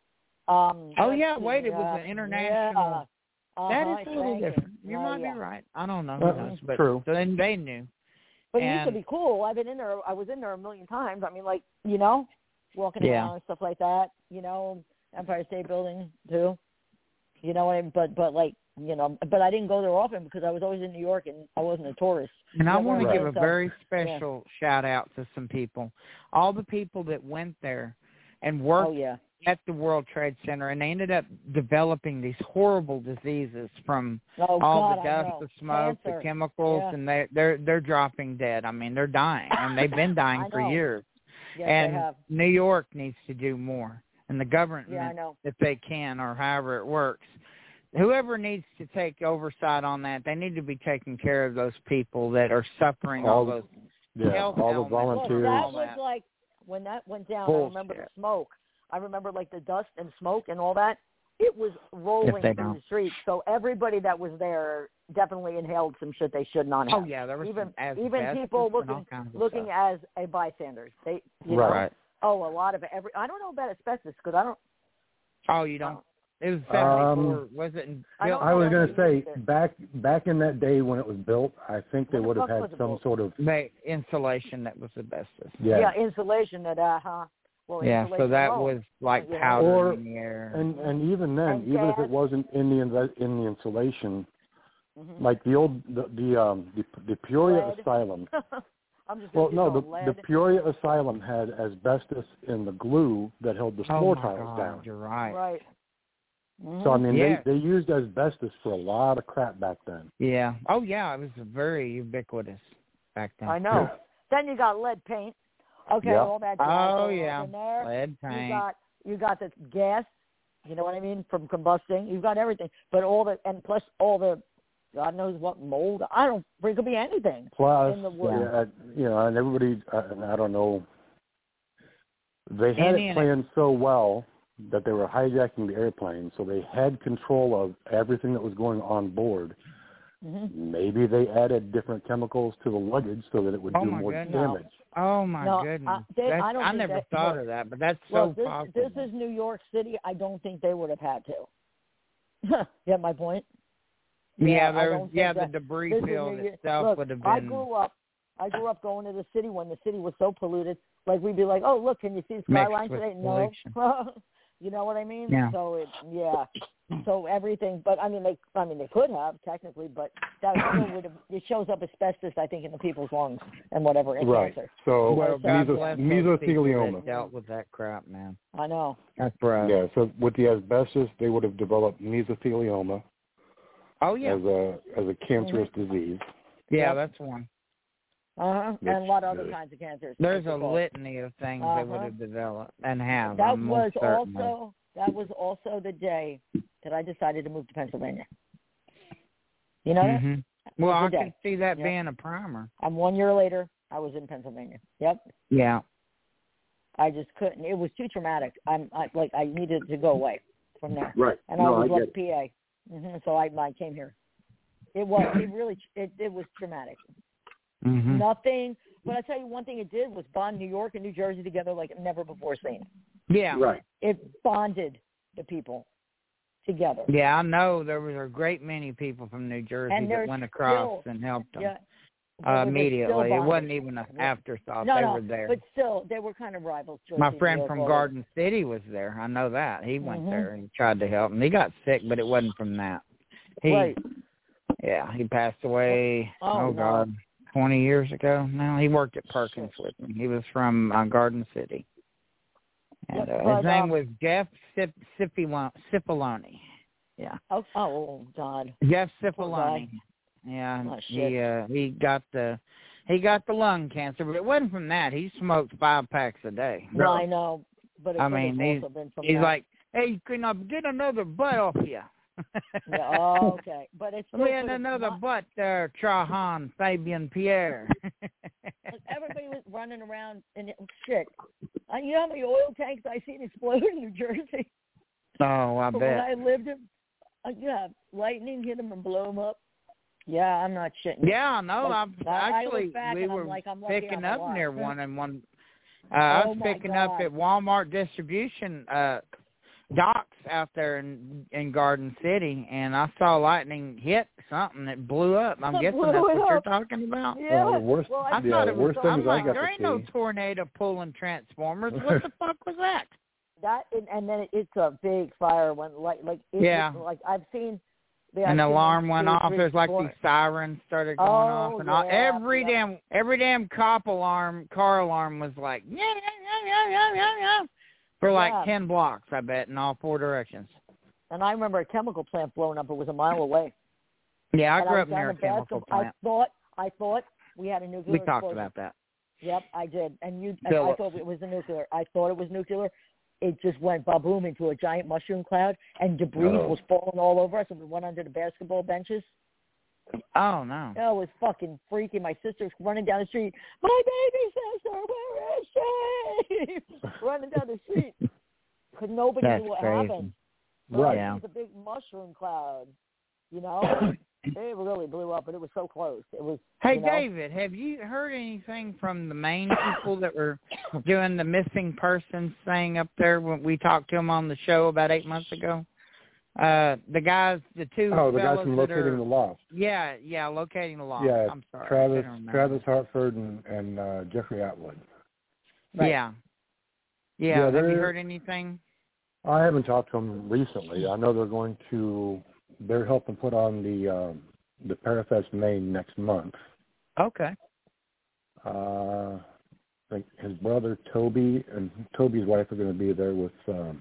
Um, Oh, let's yeah, see, wait, it was uh, an international- Yeah. Uh-huh, That is a little thank you. different. You Oh, might yeah. be right. I don't know. Uh, Who knows? But true. so then they knew. But it and, used to be cool. I've been in there. I was in there a million times. I mean, like, you know, walking Yeah. around and stuff like that. You know, Empire State Building too. You know what I mean? But but like you know, but I didn't go there often because I was always in New York and I wasn't a tourist. And I You know want to what I'm give a saying? So- very special shout out to some people. All the people that went there and worked Oh yeah. at the World Trade Center, and they ended up developing these horrible diseases from Oh all God, the I dust, know. the smoke, Cancer. the chemicals, Yeah. and they they're they're dropping dead. I mean, they're dying, and they've been dying I for know. years. Yes, and they have. New York needs to do more, and the government, Yeah, I know. if they can, or however it works. Whoever needs to take oversight on that, they need to be taking care of those people that are suffering all, All- those yeah, health all the ailments. Look, volunteers. that all was that. like when that went down. Bullshit. I remember the smoke. I remember like the dust and smoke and all that. It was rolling they through don't. the streets. So everybody that was there definitely inhaled some shit they should not have. Oh yeah, there was even some even asbestos people and all looking kinds of looking stuff. as a bystanders. They you Right. know Right. oh a lot of every. I don't know about asbestos because I don't. Oh, you don't. It was Um, seventy-four, was it? In, I don't I was know going to what it say is. back back in that day when it was built, I think they When the would have fuck had was it some built? sort of the insulation that was asbestos. yeah. Yeah, insulation that uh huh. Well, Yeah, insulation so that alone. was like You know. powder Or- in the air. And and even then, And even if gas. it wasn't in the inve- in the insulation, Mhm. like the old the, the um the, the Peoria Lead. Asylum. I'm just Well, gonna no, keep the going, the lead. Peoria Asylum had asbestos in the glue that held the oh floor my tiles God, down. you're right. Right. So I Mhm. mean, Yeah. they they used asbestos for a lot of crap back then. Yeah. Oh yeah, it was very ubiquitous back then. I know. Then you got lead paint. Okay, Yeah. all that jazz Oh going on yeah, in there. lead You paint. got you got the gas. You know what I mean from combusting. You've got everything, but all the and plus all the God knows what mold. I don't. It could be anything. Plus, In the wood. yeah, uh, you know, and everybody, uh, and I don't know, they had Any it and planned so well that they were hijacking the airplane, so they had control of everything that was going on board. Mm-hmm. Maybe they added different chemicals to the luggage so that it would Oh, do my more goodness. damage. Oh my No, goodness. uh, they- That's- I don't I think never that- thought look, of that, but that's Well, so this possible. this is New York City. I don't think they would have had to. Get my point? yeah, I there don't was, think yeah, that- the debris This is field New York- itself look, would have I been. grew up. I grew up going to the city when the city was so polluted. Like we'd be like, "Oh, look, can you see the Mixed skyline with today?" pollution. No, you know what I mean? Yeah. So it, yeah. So everything, but I mean, they, I mean, they could have technically, but that still would have. It shows up asbestos, I think, in the people's lungs and whatever, and Right. cancer. So Well, So- God meso- bless those people mesothelioma. that dealt with that crap, man. I know. That's rough. Yeah, so with the asbestos, they would have developed mesothelioma Oh yeah, as a as a cancerous disease. yeah, Yep. that's one. Uh huh. Which, And a lot of other uh, kinds of cancers. There's a What's it called? litany of things they would Uh-huh. have developed and have. That I'm was most certain of. also that was also the day that I decided to move to Pennsylvania. You know Mm-hmm. Well, I Good can day. see that Yep. being a primer. And one year later, I was in Pennsylvania. Yep. Yeah. I just couldn't. It was too traumatic. I'm I, like I needed to go away from there. Right. And No, I was I like get P A. Mm-hmm. So I, I came here. It was. It really. It, it was traumatic. Mm-hmm. Nothing. But I tell you, one thing it did was bond New York and New Jersey together like never before seen. Yeah. Right. It bonded the people together. Yeah, I know there was a great many people from New Jersey And that there's went across still- and helped them Yeah. uh, But they're still immediately. It bonded. wasn't even an afterthought. No, they no, were there. but still, they were kind of rivals. Jersey, My New friend York, from all Garden City was there. I know that. He went Mhm. there and tried to help him. He got sick, but it wasn't from that. He, Right. Yeah, he passed away, Oh, oh, no. God, twenty years ago now. He worked at Perkins with me. He was from uh, Garden City. And Yep, uh, but, his name um, was Jeff Cip- Cipillo- Cipoloni. Yeah. Oh, oh, God. Jeff Poor Cipoloni. guy. Yeah, Oh, he shit. uh, he got the he got the lung cancer, but it wasn't from that. He smoked five packs a day. No, I know, but it I could mean, have he's, also been from he's that. like, hey, can I get another butt off you? Yeah, oh, okay, but it's still We had could have another not- butt there, Trahan, Fabian Pierre. Everybody was running around and it, shit. Uh, you know how many oil tanks I seen explode in New Jersey? Oh, I From bet. when I lived in, uh, yeah, lightning hit them and blow them up. Yeah, I'm not shitting. Yeah, I know. Like, I'm I- I actually look back we and I'm were like, I'm lucky picking I'm up alive. near one and one. Uh, I Oh, was my picking up God. at Walmart distribution uh, docks out there in in Garden City, and I saw lightning hit something that blew up. I'm It guessing blew that's it what you're up. talking about. Yeah. Uh, the worst, well, I I yeah, thought the it was. worst I'm things I like, got there to ain't no see. tornado pulling transformers. What the fuck was that? that and, and then it, it's a big fire when like like it, Yeah. it, like I've seen. The An alarm went off. There's There's like four- these sirens started going Oh, off, and all, yeah, every yeah. damn every damn cop alarm, car alarm was like yeah yeah yeah yeah yeah yeah for like Yeah. ten blocks, I bet, in all four directions. And I remember a chemical plant blowing up. It was a mile away. Yeah, I and grew I up was down near a in chemical basketball. plant. I thought I thought we had a nuclear We talked explosion. about that. Yep, I did. And you, and I Phillips. thought it was a nuclear. I thought it was nuclear. It just went ba-boom into a giant mushroom cloud, and debris Oh. was falling all over us, and we went under the basketball benches. Oh no. Oh, it was fucking freaky. My sister's running down the street. My baby sister, where is she? running down the street. Because nobody That's knew what crazy. happened. Right. Yeah. It was a big mushroom cloud. You know? It really blew up, but it was so close. It was. Hey you know? David, have you heard anything from the main people that were doing the missing persons thing up there when we talked to them on the show about eight months ago? Uh, the guys, the two Oh, the guys fellas from that Locating are, the Lost. Yeah, yeah, locating the lost. Yeah, I'm sorry. I Travis, couldn't remember. Travis Hartford and, and uh, Jeffrey Atwood. Right. Yeah. Yeah. Yeah, Have you they're- heard anything? I haven't talked to them recently. I know they're going to, they're helping put on the um, the Parafest Maine next month. Okay. Uh, I think his brother Toby and Toby's wife are going to be there with, um,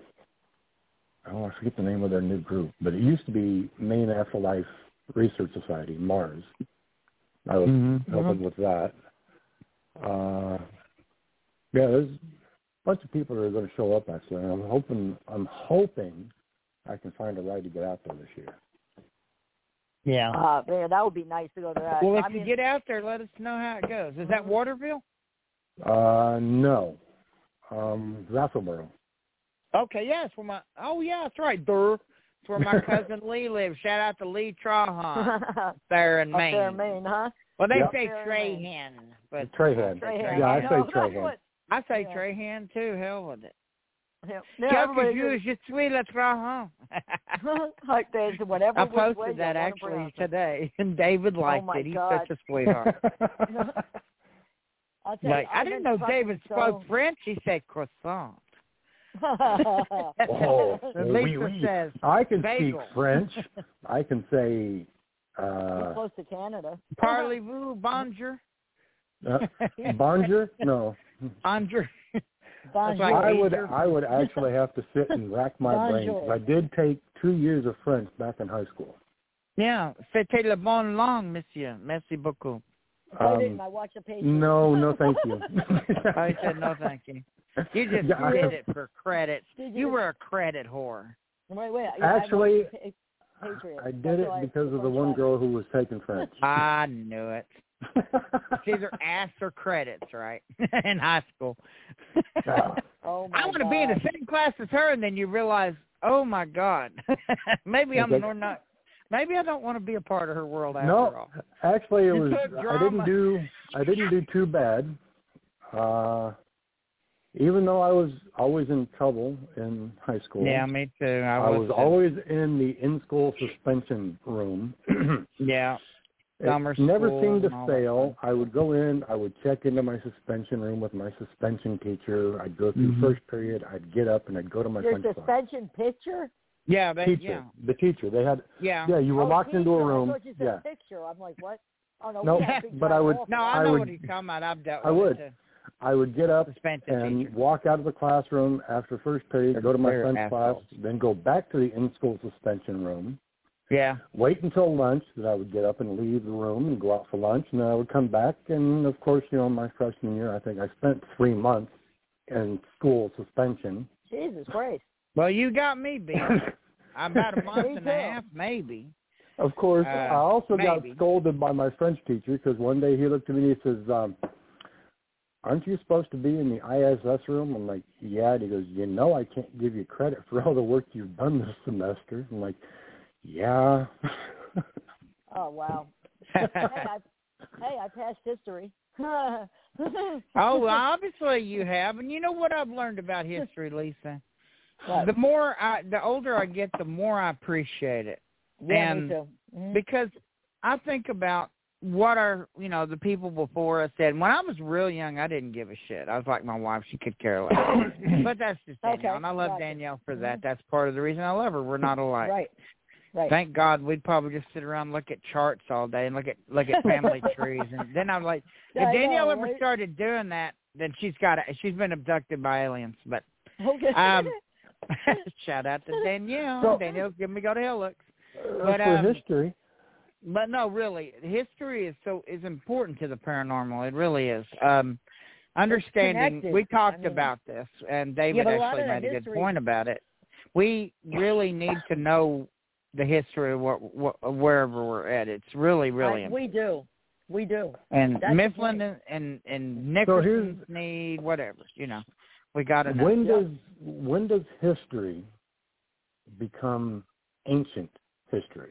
oh, I forget the name of their new group, but it used to be Maine Afterlife Research Society, MARS. I was Mm-hmm. helping with that. Uh, yeah, there's a bunch of people that are going to show up actually, and I'm hoping, I'm hoping I can find a ride to get out there this year. Yeah. Uh, man, that would be nice to go to that. Well, if I you mean, get out there, let us know how it goes. Is that Waterville? Uh, no, um, Vassalboro. Okay, yeah, it's where my, oh, yeah, that's right, Durr. It's where my cousin Lee lives. Shout out to Lee Trahan up there in Maine. there in Maine, huh? Well, they Yep. say There in Maine. Trahan, but Trahan. Trahan. Yeah, I know, say that's Trahan. what- I say Yeah. Trahan too. Hell with it. Yeah, Chuck everybody is you, je suis le Trahan. like there's whatever. I which way posted you that wanna actually pronounce it. today, and David liked my it. He's God. such a sweetheart. I'll tell Like, you, I I've didn't been know fucking David so... spoke French. He said croissant. Oh, And oui, Lisa oui. says I can bagel. speak French. I can say He's uh, close to Canada. Parlez-vous, bonjour? uh, bonjour. No, Bonjour. Bonjour. like I would Bonjour. I would actually have to sit and rack my brain. 'Cause I did take two years of French back in high school. Yeah, c'était la bonne langue, monsieur. Merci beaucoup. I didn't. Um, I watched a page. no, no, thank you. I said no, thank you. You just Yeah, I- did it for credit. Did You you? were a credit whore. Wait, wait. I- I watched Actually, a pa- Patriot. I did That's it why I- because of that's the why one I- girl who was taking French. I knew it. It's either ass or credits, right? In high school. Yeah. Oh my I want to God. be in the same class as her, and then you realize, oh my God, maybe I'm Okay. not. Maybe I don't want to be a part of her world after No, all. actually, it You was. took I drama. didn't do. I didn't do too bad. Uh, even though I was always in trouble in high school. Yeah, me too. I, I was too. always in the in-school suspension room. Yeah. It Summer never school seemed to and all that fail. I would go in, I would check into my suspension room with my suspension teacher. I'd go through Mhm. first period, I'd get up, and I'd go to my Your French class. suspension picture? Yeah, they, Teacher, yeah, the teacher. They had, yeah. yeah, you were Oh, locked into a teacher. room. I thought you said Yeah. picture. I'm like, what? Oh, no, No, we had a big but I would- giant No, wall. I I know would- what he's talking about. I've dealt I with would. it too. I would get up Suspension and teacher. walk out of the classroom after first period, go to my They're French class, assholes. then go back to the in-school suspension room. Yeah. Wait until lunch, then I would get up and leave the room and go out for lunch, and then I would come back. And, of course, you know, my freshman year, I think I spent three months in school suspension. Jesus Christ. Well, you got me beat. About a month Me and a too. half, maybe. Of course, Uh, I also maybe. got scolded by my French teacher because one day he looked at me and he says, um, aren't you supposed to be in the I S S room? I'm like, yeah. And he goes, you know I can't give you credit for all the work you've done this semester. I'm like, yeah. Oh, wow. hey, I, hey, I passed history. Oh, well, obviously you have. And you know what I've learned about history, Lisa? What? The more I, the older I get, the more I appreciate it. Yeah, and me too. Mhm. Because I think about what our, you know, the people before us said. When I was real young, I didn't give a shit. I was like my wife; she could care less. But that's just Danielle, Okay, and I love gotcha. Danielle for that. Mhm. That's part of the reason I love her. We're not alike. Right. Right. Thank God we'd probably just sit around and look at charts all day and look at look at family trees, and then I'm like, if I Danielle know, ever right? started doing that, then she's got she's been abducted by aliens. But Okay. um, shout out to Danielle. So- Danielle's giving me go to hell looks. Uh, But, for um, history, But no, really, history is so is important to the paranormal. It really is. Um, understanding. connected. We talked I mean- about this, and David Yeah, but a lot actually of that made a good history- point about it. We really need to know the history of what, what wherever we're at. It's really, really I, important. we do. We do. And That's the Mifflin point. and and, and So Nickerson's here's- need whatever. You know, we got to know. when Yep. does when does history become ancient history?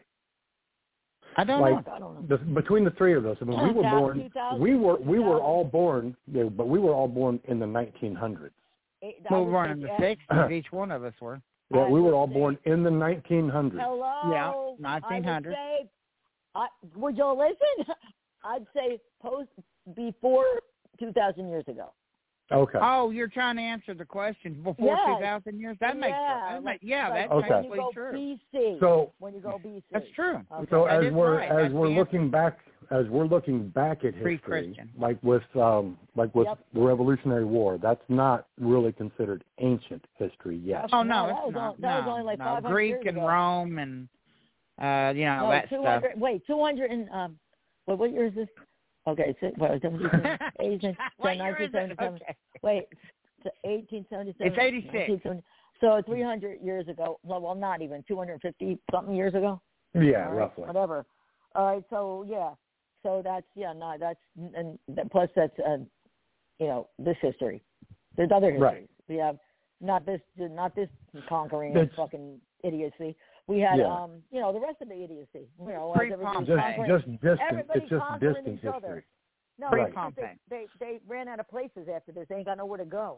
I don't like- know. I don't know. The, between the three of us, I mean, we were About born. two thousand, We were we were two thousand. all born, yeah, but we were all born in the nineteen hundreds. It- I Well, would we're say in the yes. sixties. Each one of us were. Yeah, I we were would all say- born in the nineteen hundreds. Hello. Yeah, nineteen hundred. I would say, I, would you listen? I'd say post before two thousand years ago. Okay. Oh, you're trying to answer the question before Yes. two thousand years? That makes Yeah, sense. That like- ma- yeah, like that's Okay. When actually you go true. B C. So when you go B C. That's true. Okay. so That as is we're right. as That's we're the looking back as we're looking back at history, Pre-Christian. like with um like with Yep. the Revolutionary War, that's not really considered ancient history yet. Oh No, no, that it's was not. only- that was no, only like no. five hundred Greek years and ago. Rome and uh, you know No, that two stuff. hundred. Wait, two hundred and um. What what year is this? Okay, so, what, eighteen What year is it? seventy-seven. Okay. Wait, eighteen seventy-seven. It's eighty-six. nineteen seventy. So three hundred years ago. Well, well, not even two hundred fifty something years ago. Yeah, All right, roughly. Whatever. All right. So yeah. So that's yeah. No, that's and that- plus that's uh, you know, this history. There's other histories. Right. We have not this not this conquering That's- fucking idiocy. We had Yeah. um you know the rest of the idiocy. You know, as everybody's Pre-Pompeii. Just conquering- just distant. everybody's It's just conquering distant each other. history. No, Right. it's just they, they they ran out of places after this. They ain't got nowhere to go.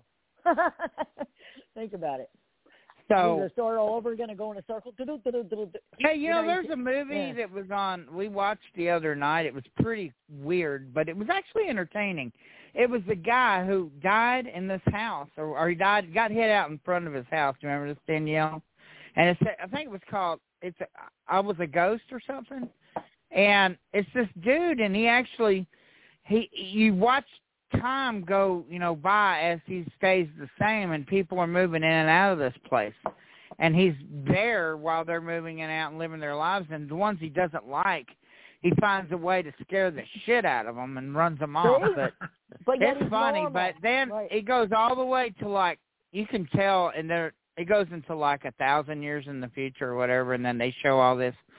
Think about it. We're So gonna start all over again and go in a circle. yeah, you know, you there's can- a movie yeah. that was on. We watched the other night. It was pretty weird, but it was actually entertaining. It was the guy who died in this house, or, or he died, got hit out in front of his house. Do you remember this, Danielle? And it's, I think it was called. It's a, I Was a Ghost or something. And it's this dude, and he actually, he you watch time go, you know, by as he stays the same, and people are moving in and out of this place, and he's there while they're moving in and out and living their lives. And the ones he doesn't like, he finds a way to scare the shit out of them and runs them off. See? But But yet it's he's funny. normal. But then Right. it goes all the way to like you can tell, and there it goes into like a thousand years in the future or whatever, and then they show all this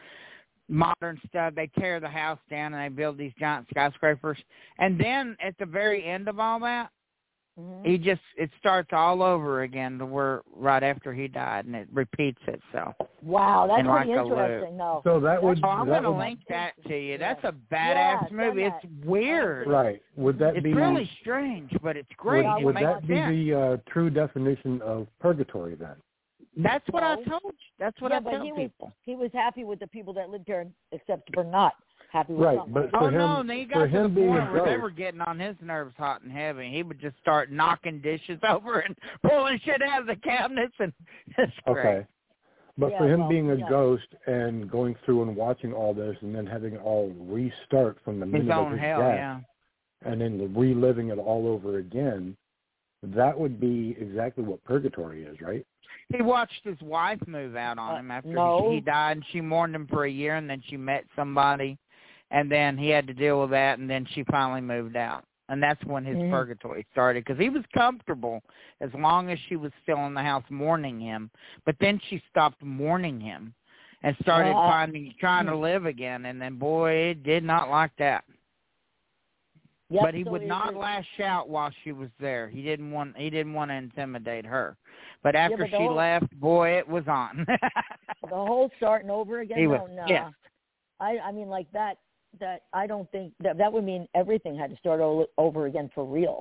modern stuff. They tear the house down and they build these giant skyscrapers. And then at the very end of all that, mm-hmm. he just it starts all over again. To where right after he died, and it repeats itself. Wow, that's and pretty like interesting. No, so that would. Oh, I'm that going to would, link that to you. That's yeah. a badass yeah, movie. It's weird. Right. Would that it's be? It's really strange, but it's great. Would, it would makes that be sense. the uh, true definition of purgatory then? That's what no. I told you. That's what yeah, I but tell he people. Was, he was happy with the people that lived there, except for not happy with right, something. but oh for him, no, and he got for to him the being point a where they ghost, were getting on his nerves hot and heavy. He would just start knocking dishes over and pulling shit out of the cabinets, and it's great. Okay. But yeah, for him well, being a yeah. ghost and going through and watching all this and then having it all restart from the His minute own of his hell, death yeah. and then reliving it all over again, that would be exactly what purgatory is, right? He watched his wife move out on him after no. he, he died, and she mourned him for a year, and then she met somebody, and then he had to deal with that, and then she finally moved out. And that's when his mm. purgatory started, because he was comfortable as long as she was still in the house mourning him. But then she stopped mourning him and started uh, finding, trying to live again. And then, boy, it did not like that. Yep, but he so would it, not it, lash out while she was there. He didn't want. He didn't want to intimidate her. But after yeah, but she whole, left, boy, it was on. the whole starting over again. He no, was, no. yes. I, I mean, like that. That I don't think that that would mean everything had to start o- over again for real.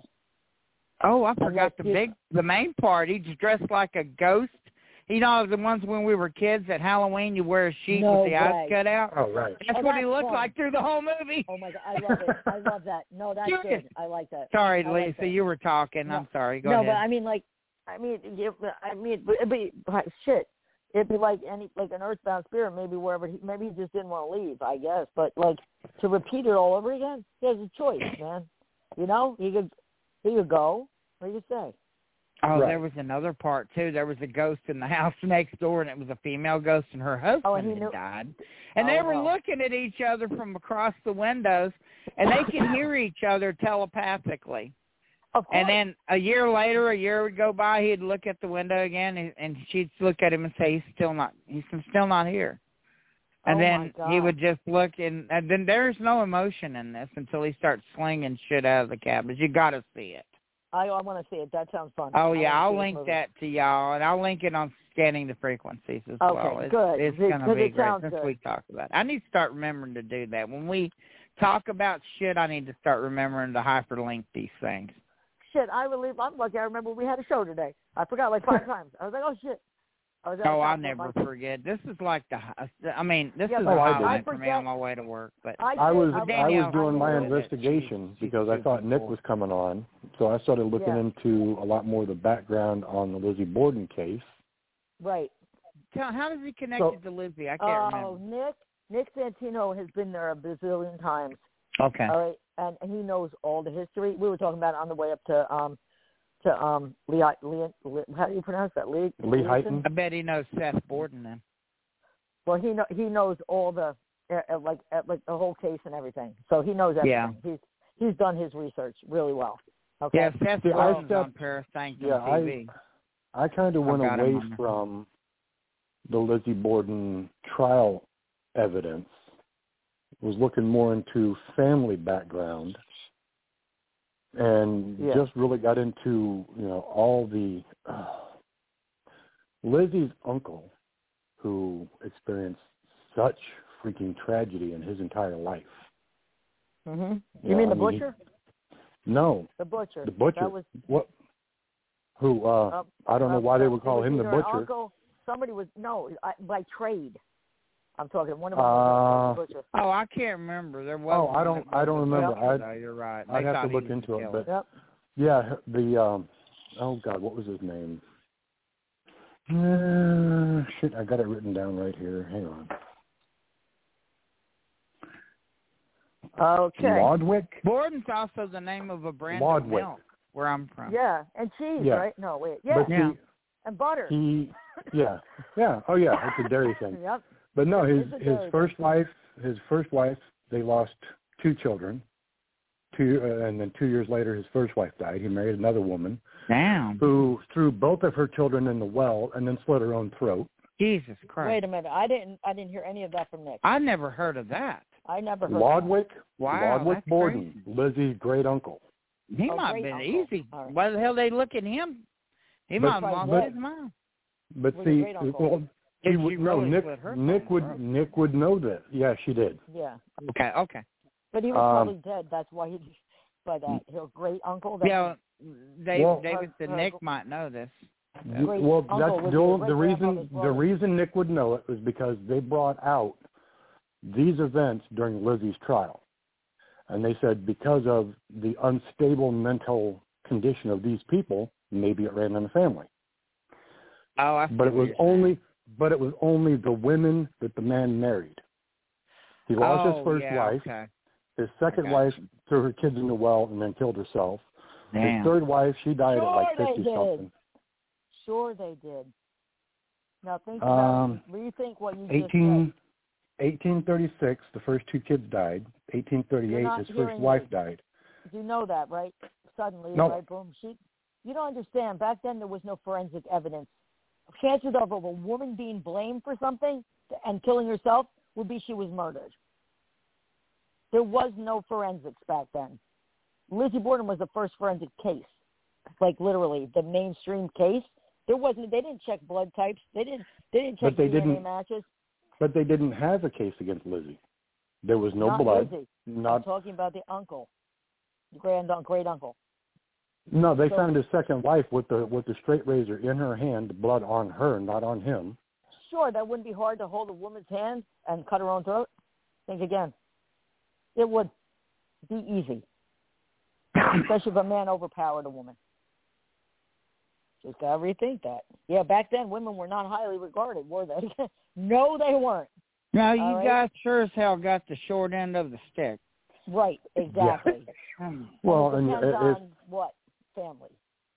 Oh, I forgot the you, big, the main part. He's dressed like a ghost. You know, the ones when we were kids at Halloween, you wear a sheet no with the way. eyes cut out. Oh, right. That's oh, what that's he looked fun. like through the whole movie. Oh my God, I love it. I love that. No, that's Serious. good. I like that. Sorry, I Lisa, like that. you were talking. No, I'm sorry. Go no, ahead. but I mean, like, I mean, you, I mean, it'd be shit. It'd be like any like an earthbound spirit, maybe wherever he, maybe he just didn't want to leave, I guess. But like to repeat it all over again, he has a choice, man. You know, he could he could go. What do you say? Oh, right. There was another part too. There was a ghost in the house next door, and it was a female ghost, and her husband oh, and he had knew- died. And oh, they were no. looking at each other from across the windows, and they could hear each other telepathically. Of course. And then a year later, a year would go by, he'd look at the window again, and, and she'd look at him and say, "He's still not. He's still not here." And oh then my God. he would just look, and, and then there's no emotion in this until he starts slinging shit out of the cabinets. You got to see it. I I want to see it. That sounds fun. Oh yeah, I'll link movie. that to y'all, and I'll link it on Scanning the Frequencies as okay, well. It's, good. It's It, gonna be it great sounds since good. we talked about it. I need to start remembering to do that. When we talk about shit, I need to start remembering to hyperlink these things. Shit, I believe I'm lucky. I remember we had a show today. I forgot like five times. I was like, oh shit. I was Oh, I'll I never my... forget. This is like the. I mean, this yeah, is but a I highlight did. for me on my way to work. But I, I was I, I Danielle, was doing my I investigation she's, because she's I thought Nick cool. was coming on, so I started looking Yeah. into a lot more of the background on the Lizzie Borden case. right. Tell, how does he connected So, to Lizzie? I Oh, can't remember. Nick Nick Santino has been there a bazillion times. Okay. All right, and, and he knows all the history. We were talking about it on the way up to um to um Lee, Lee, Lee how do you pronounce that? Lee Lee Leeson? Heighton? I bet he knows Seth Borden then. Well, he know, he knows all the uh, uh, like uh, like the whole case and everything. So he knows everything. Yeah. He's he's done his research really well. Okay. Yeah, Seth See, I Borden's on stepped- Paris Sanctum yeah, I- T V. I kind of went got him away on there. from the Lizzie Borden trial evidence, was looking more into family background, and Yeah. just really got into, you know, all the uh, Lizzie's uncle, who experienced such freaking tragedy in his entire life. Mhm. Yeah, You mean I the mean, he- butcher? No, The butcher. the butcher. That was What? Who? Uh, uh, I don't know uh, why they uh, would call it was him the either an butcher. Uncle, somebody was no I, by trade. I'm talking one of them Uh, was the butcher. Oh, I can't remember. There was. Oh, I don't- I don't remember. I- No, you're right. I'd They have thought to he look was into the it, killer. but Yep. yeah, the um, oh God, what was his name? Uh, shit, I got it written down right here. Hang on. Okay. Lodwick? Borden's also the name of a brand Lodwick. of milk where I'm from. Yeah, and cheese, Yeah. right? No, wait. Yeah, But Yeah. see, and butter. he, yeah, yeah, oh yeah, it's a dairy thing. Yep. But no, his It's a his dairy first thing. wife, his first wife, they lost two children. Two, uh, and then two years later, his first wife died. He married another woman Damn. who threw both of her children in the well and then slit her own throat. Jesus Christ. Wait a minute. I didn't. I didn't hear any of that from Nick. I never heard of that. I never heard. Lodwick. Wow, Lodwick that's Borden, crazy. Lizzie's great uncle. He Oh, might have great been uncle. easy. All right. Why the hell they look at him? He But- might have but- lost his mind. But Was see, a great uncle. well, he Did would, she no, really Nick. split her Nick phone, would. bro? Nick would know that. Yeah, she did. Yeah, Okay, okay. but he was Um, probably dead. That's why he. By that, her great uncle. That Yeah, Dave, Well- David said Her- Nick her- might know this. Great Well, uncle that's would the, be only- great the reason. grandmother's The brother. reason Nick would know it was because they brought out these events during Lizzie's trial, and they said because of the unstable mental condition of these people, maybe it ran in the family. Oh, I see But it what was you're saying. only. But it was only the women that the man married. He lost oh, his first yeah, wife. Okay. His I second got wife you. threw her kids in the well and then killed herself. Damn. His third wife, she died Sure at like they fifty did. something. Sure, they did. Now think about. Um, Rethink what you eighteen, just eighteen thirty-six, the first two kids died. eighteen You're thirty-eight, not his first hearing wife me. died. said. You know that, right? Suddenly, No. right? Boom. She. You don't understand. Back then, there was no forensic evidence. Chances of a woman being blamed for something and killing herself would be she was murdered. There was no forensics back then. Lizzie Borden was the first forensic case, like literally the mainstream case. There wasn't. They didn't check blood types. They didn't. They didn't check But they D N A didn't- matches. But they didn't have a case against Lizzie. There was no Not blood. Lizzie. I'm Not talking about the uncle, the grand great uncle. no. They So- found his second wife with the with the straight razor in her hand, blood on her, not on him. Sure, that wouldn't be hard to hold a woman's hand and cut her own throat. Think again. It would be easy, especially if a man overpowered a woman. Just gotta rethink that. Yeah, back then women were not highly regarded, were they? No, they weren't. No, you All right. guys sure as hell got the short end of the stick. Right, exactly. Well, and and it depends if, on what family.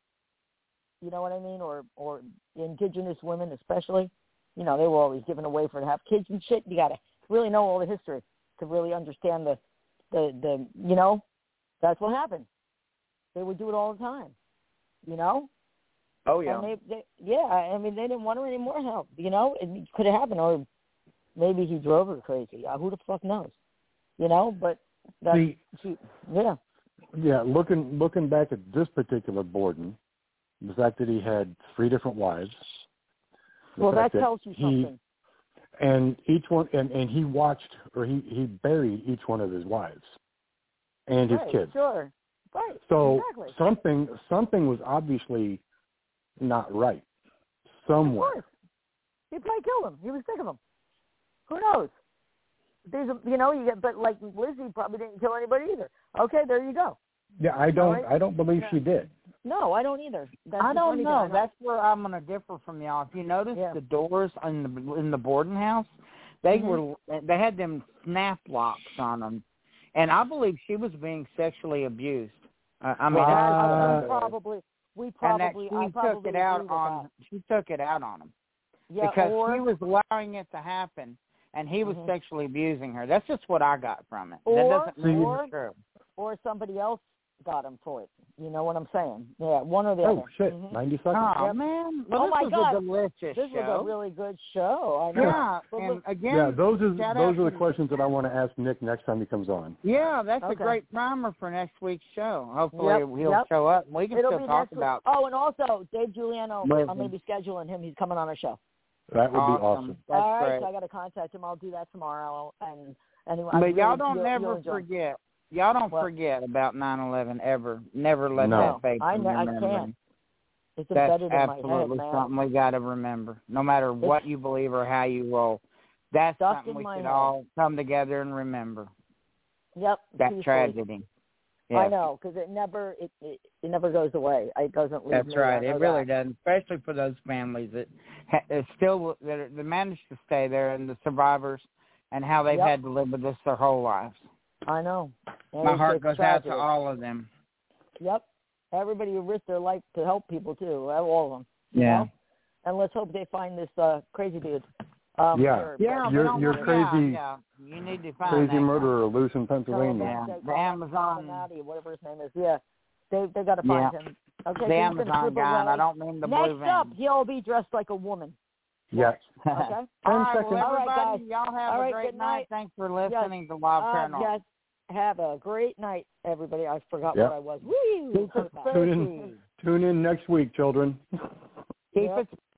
You know what I mean? Or or indigenous women especially. You know, they were always given away for to have kids and shit. You gotta really know all the history to really understand the the, the you know, that's what happened. They would do it all the time. You know? Oh And they, they yeah, I mean they didn't want her any more help, you know? It could have happened, or maybe he drove her crazy. Uh, who the fuck knows? You know, but that's See, she, yeah. yeah, looking looking back at this particular Borden, the fact that he had three different wives. the Well, that fact tells you he, something. And each one, and, and he watched, or he, he buried each one of his wives and his Right, kids. sure. Right. So exactly. something something was obviously not right somewhere. Of course. He probably killed him. He was sick of him. Who knows? There's a, you know, you get, but like Lizzie probably didn't kill anybody either. Okay, there you go. Yeah, I don't right. I don't believe Yeah. she did. No, I don't either. That's I the don't funny know. thing. That's where I'm going to differ from y'all. If you notice Yeah. the doors in the in the Borden house, they Mhm. were they had them snap locks on them, and I believe she was being sexually abused. Uh, I mean, Well, that's that- Uh, we probably, we and that probably, she I took probably it out agree with on that. she took it out on him Yeah, because or, she was allowing it to happen, and he was Mhm. sexually abusing her. That's just what I got from it. Or- that doesn't mean or- it's true. or somebody else got him for it. You know what I'm saying? Yeah, one or the Oh other. shit, Mhm. ninety seconds. Oh Yep. man, well, Oh, this my was God. a delicious This show. was a really good show. I know. Yeah, But and look- again, Yeah, those are shout those out are the to- questions that I want to ask Nick next time he comes on. Yeah, that's Okay. a great primer for next week's show. Hopefully Yep, he'll yep. show up and we can It'll still be talk next week. about Oh, and also Dave Giuliano. Listen. I may be scheduling him. He's coming on our show. That would awesome. be awesome. That's All right, great. so I got to contact him. I'll do that tomorrow. And anyway, But I y'all really- don't you'll- never you'll enjoy. forget. Y'all don't What? forget about nine eleven ever. Never let No. that fade I from know- your I memory. can't. It's That's embedded in my head, absolutely man. something we got to remember. No matter what you believe or how you roll, that's Stuck something in we my should head. all come together and remember. Yep. That peacefully. tragedy. I Yes. know, because it never it, it it never goes away. It doesn't leave That's me. right. I know It really that. doesn't, especially for those families that ha- that still that, are, that managed to stay there and the survivors and how they've Yep. had to live with this their whole lives. I know. And My it's heart just goes tragedy. out to all of them. Yep. Everybody who risked their life to help people too. All of them. you Yeah. know? And let's hope they find this uh, crazy dude. Um, Yeah. or- Yeah, or- we You're- don't you're want- crazy- Yeah, yeah. You need to find Crazy that guy. murderer loose in Tell Pennsylvania. them Yeah. that- The call him Amazon- Illuminati, whatever his name is. Yeah. They they got to find Yeah. him. Okay. The so he's gonna Amazon slip guy, and away. I don't mean the Next blue up, van. he'll be dressed like a woman. Yes. Okay. All Ten right, seconds. well, All right, everybody, guys. y'all have All a right, great good night. night. Thanks for listening Yes. to Live Uh, Paranormal. yes. Have a great night, everybody. I forgot Yep. what I was. Woo! Tune in, tune in next week, children. Keep Yep. it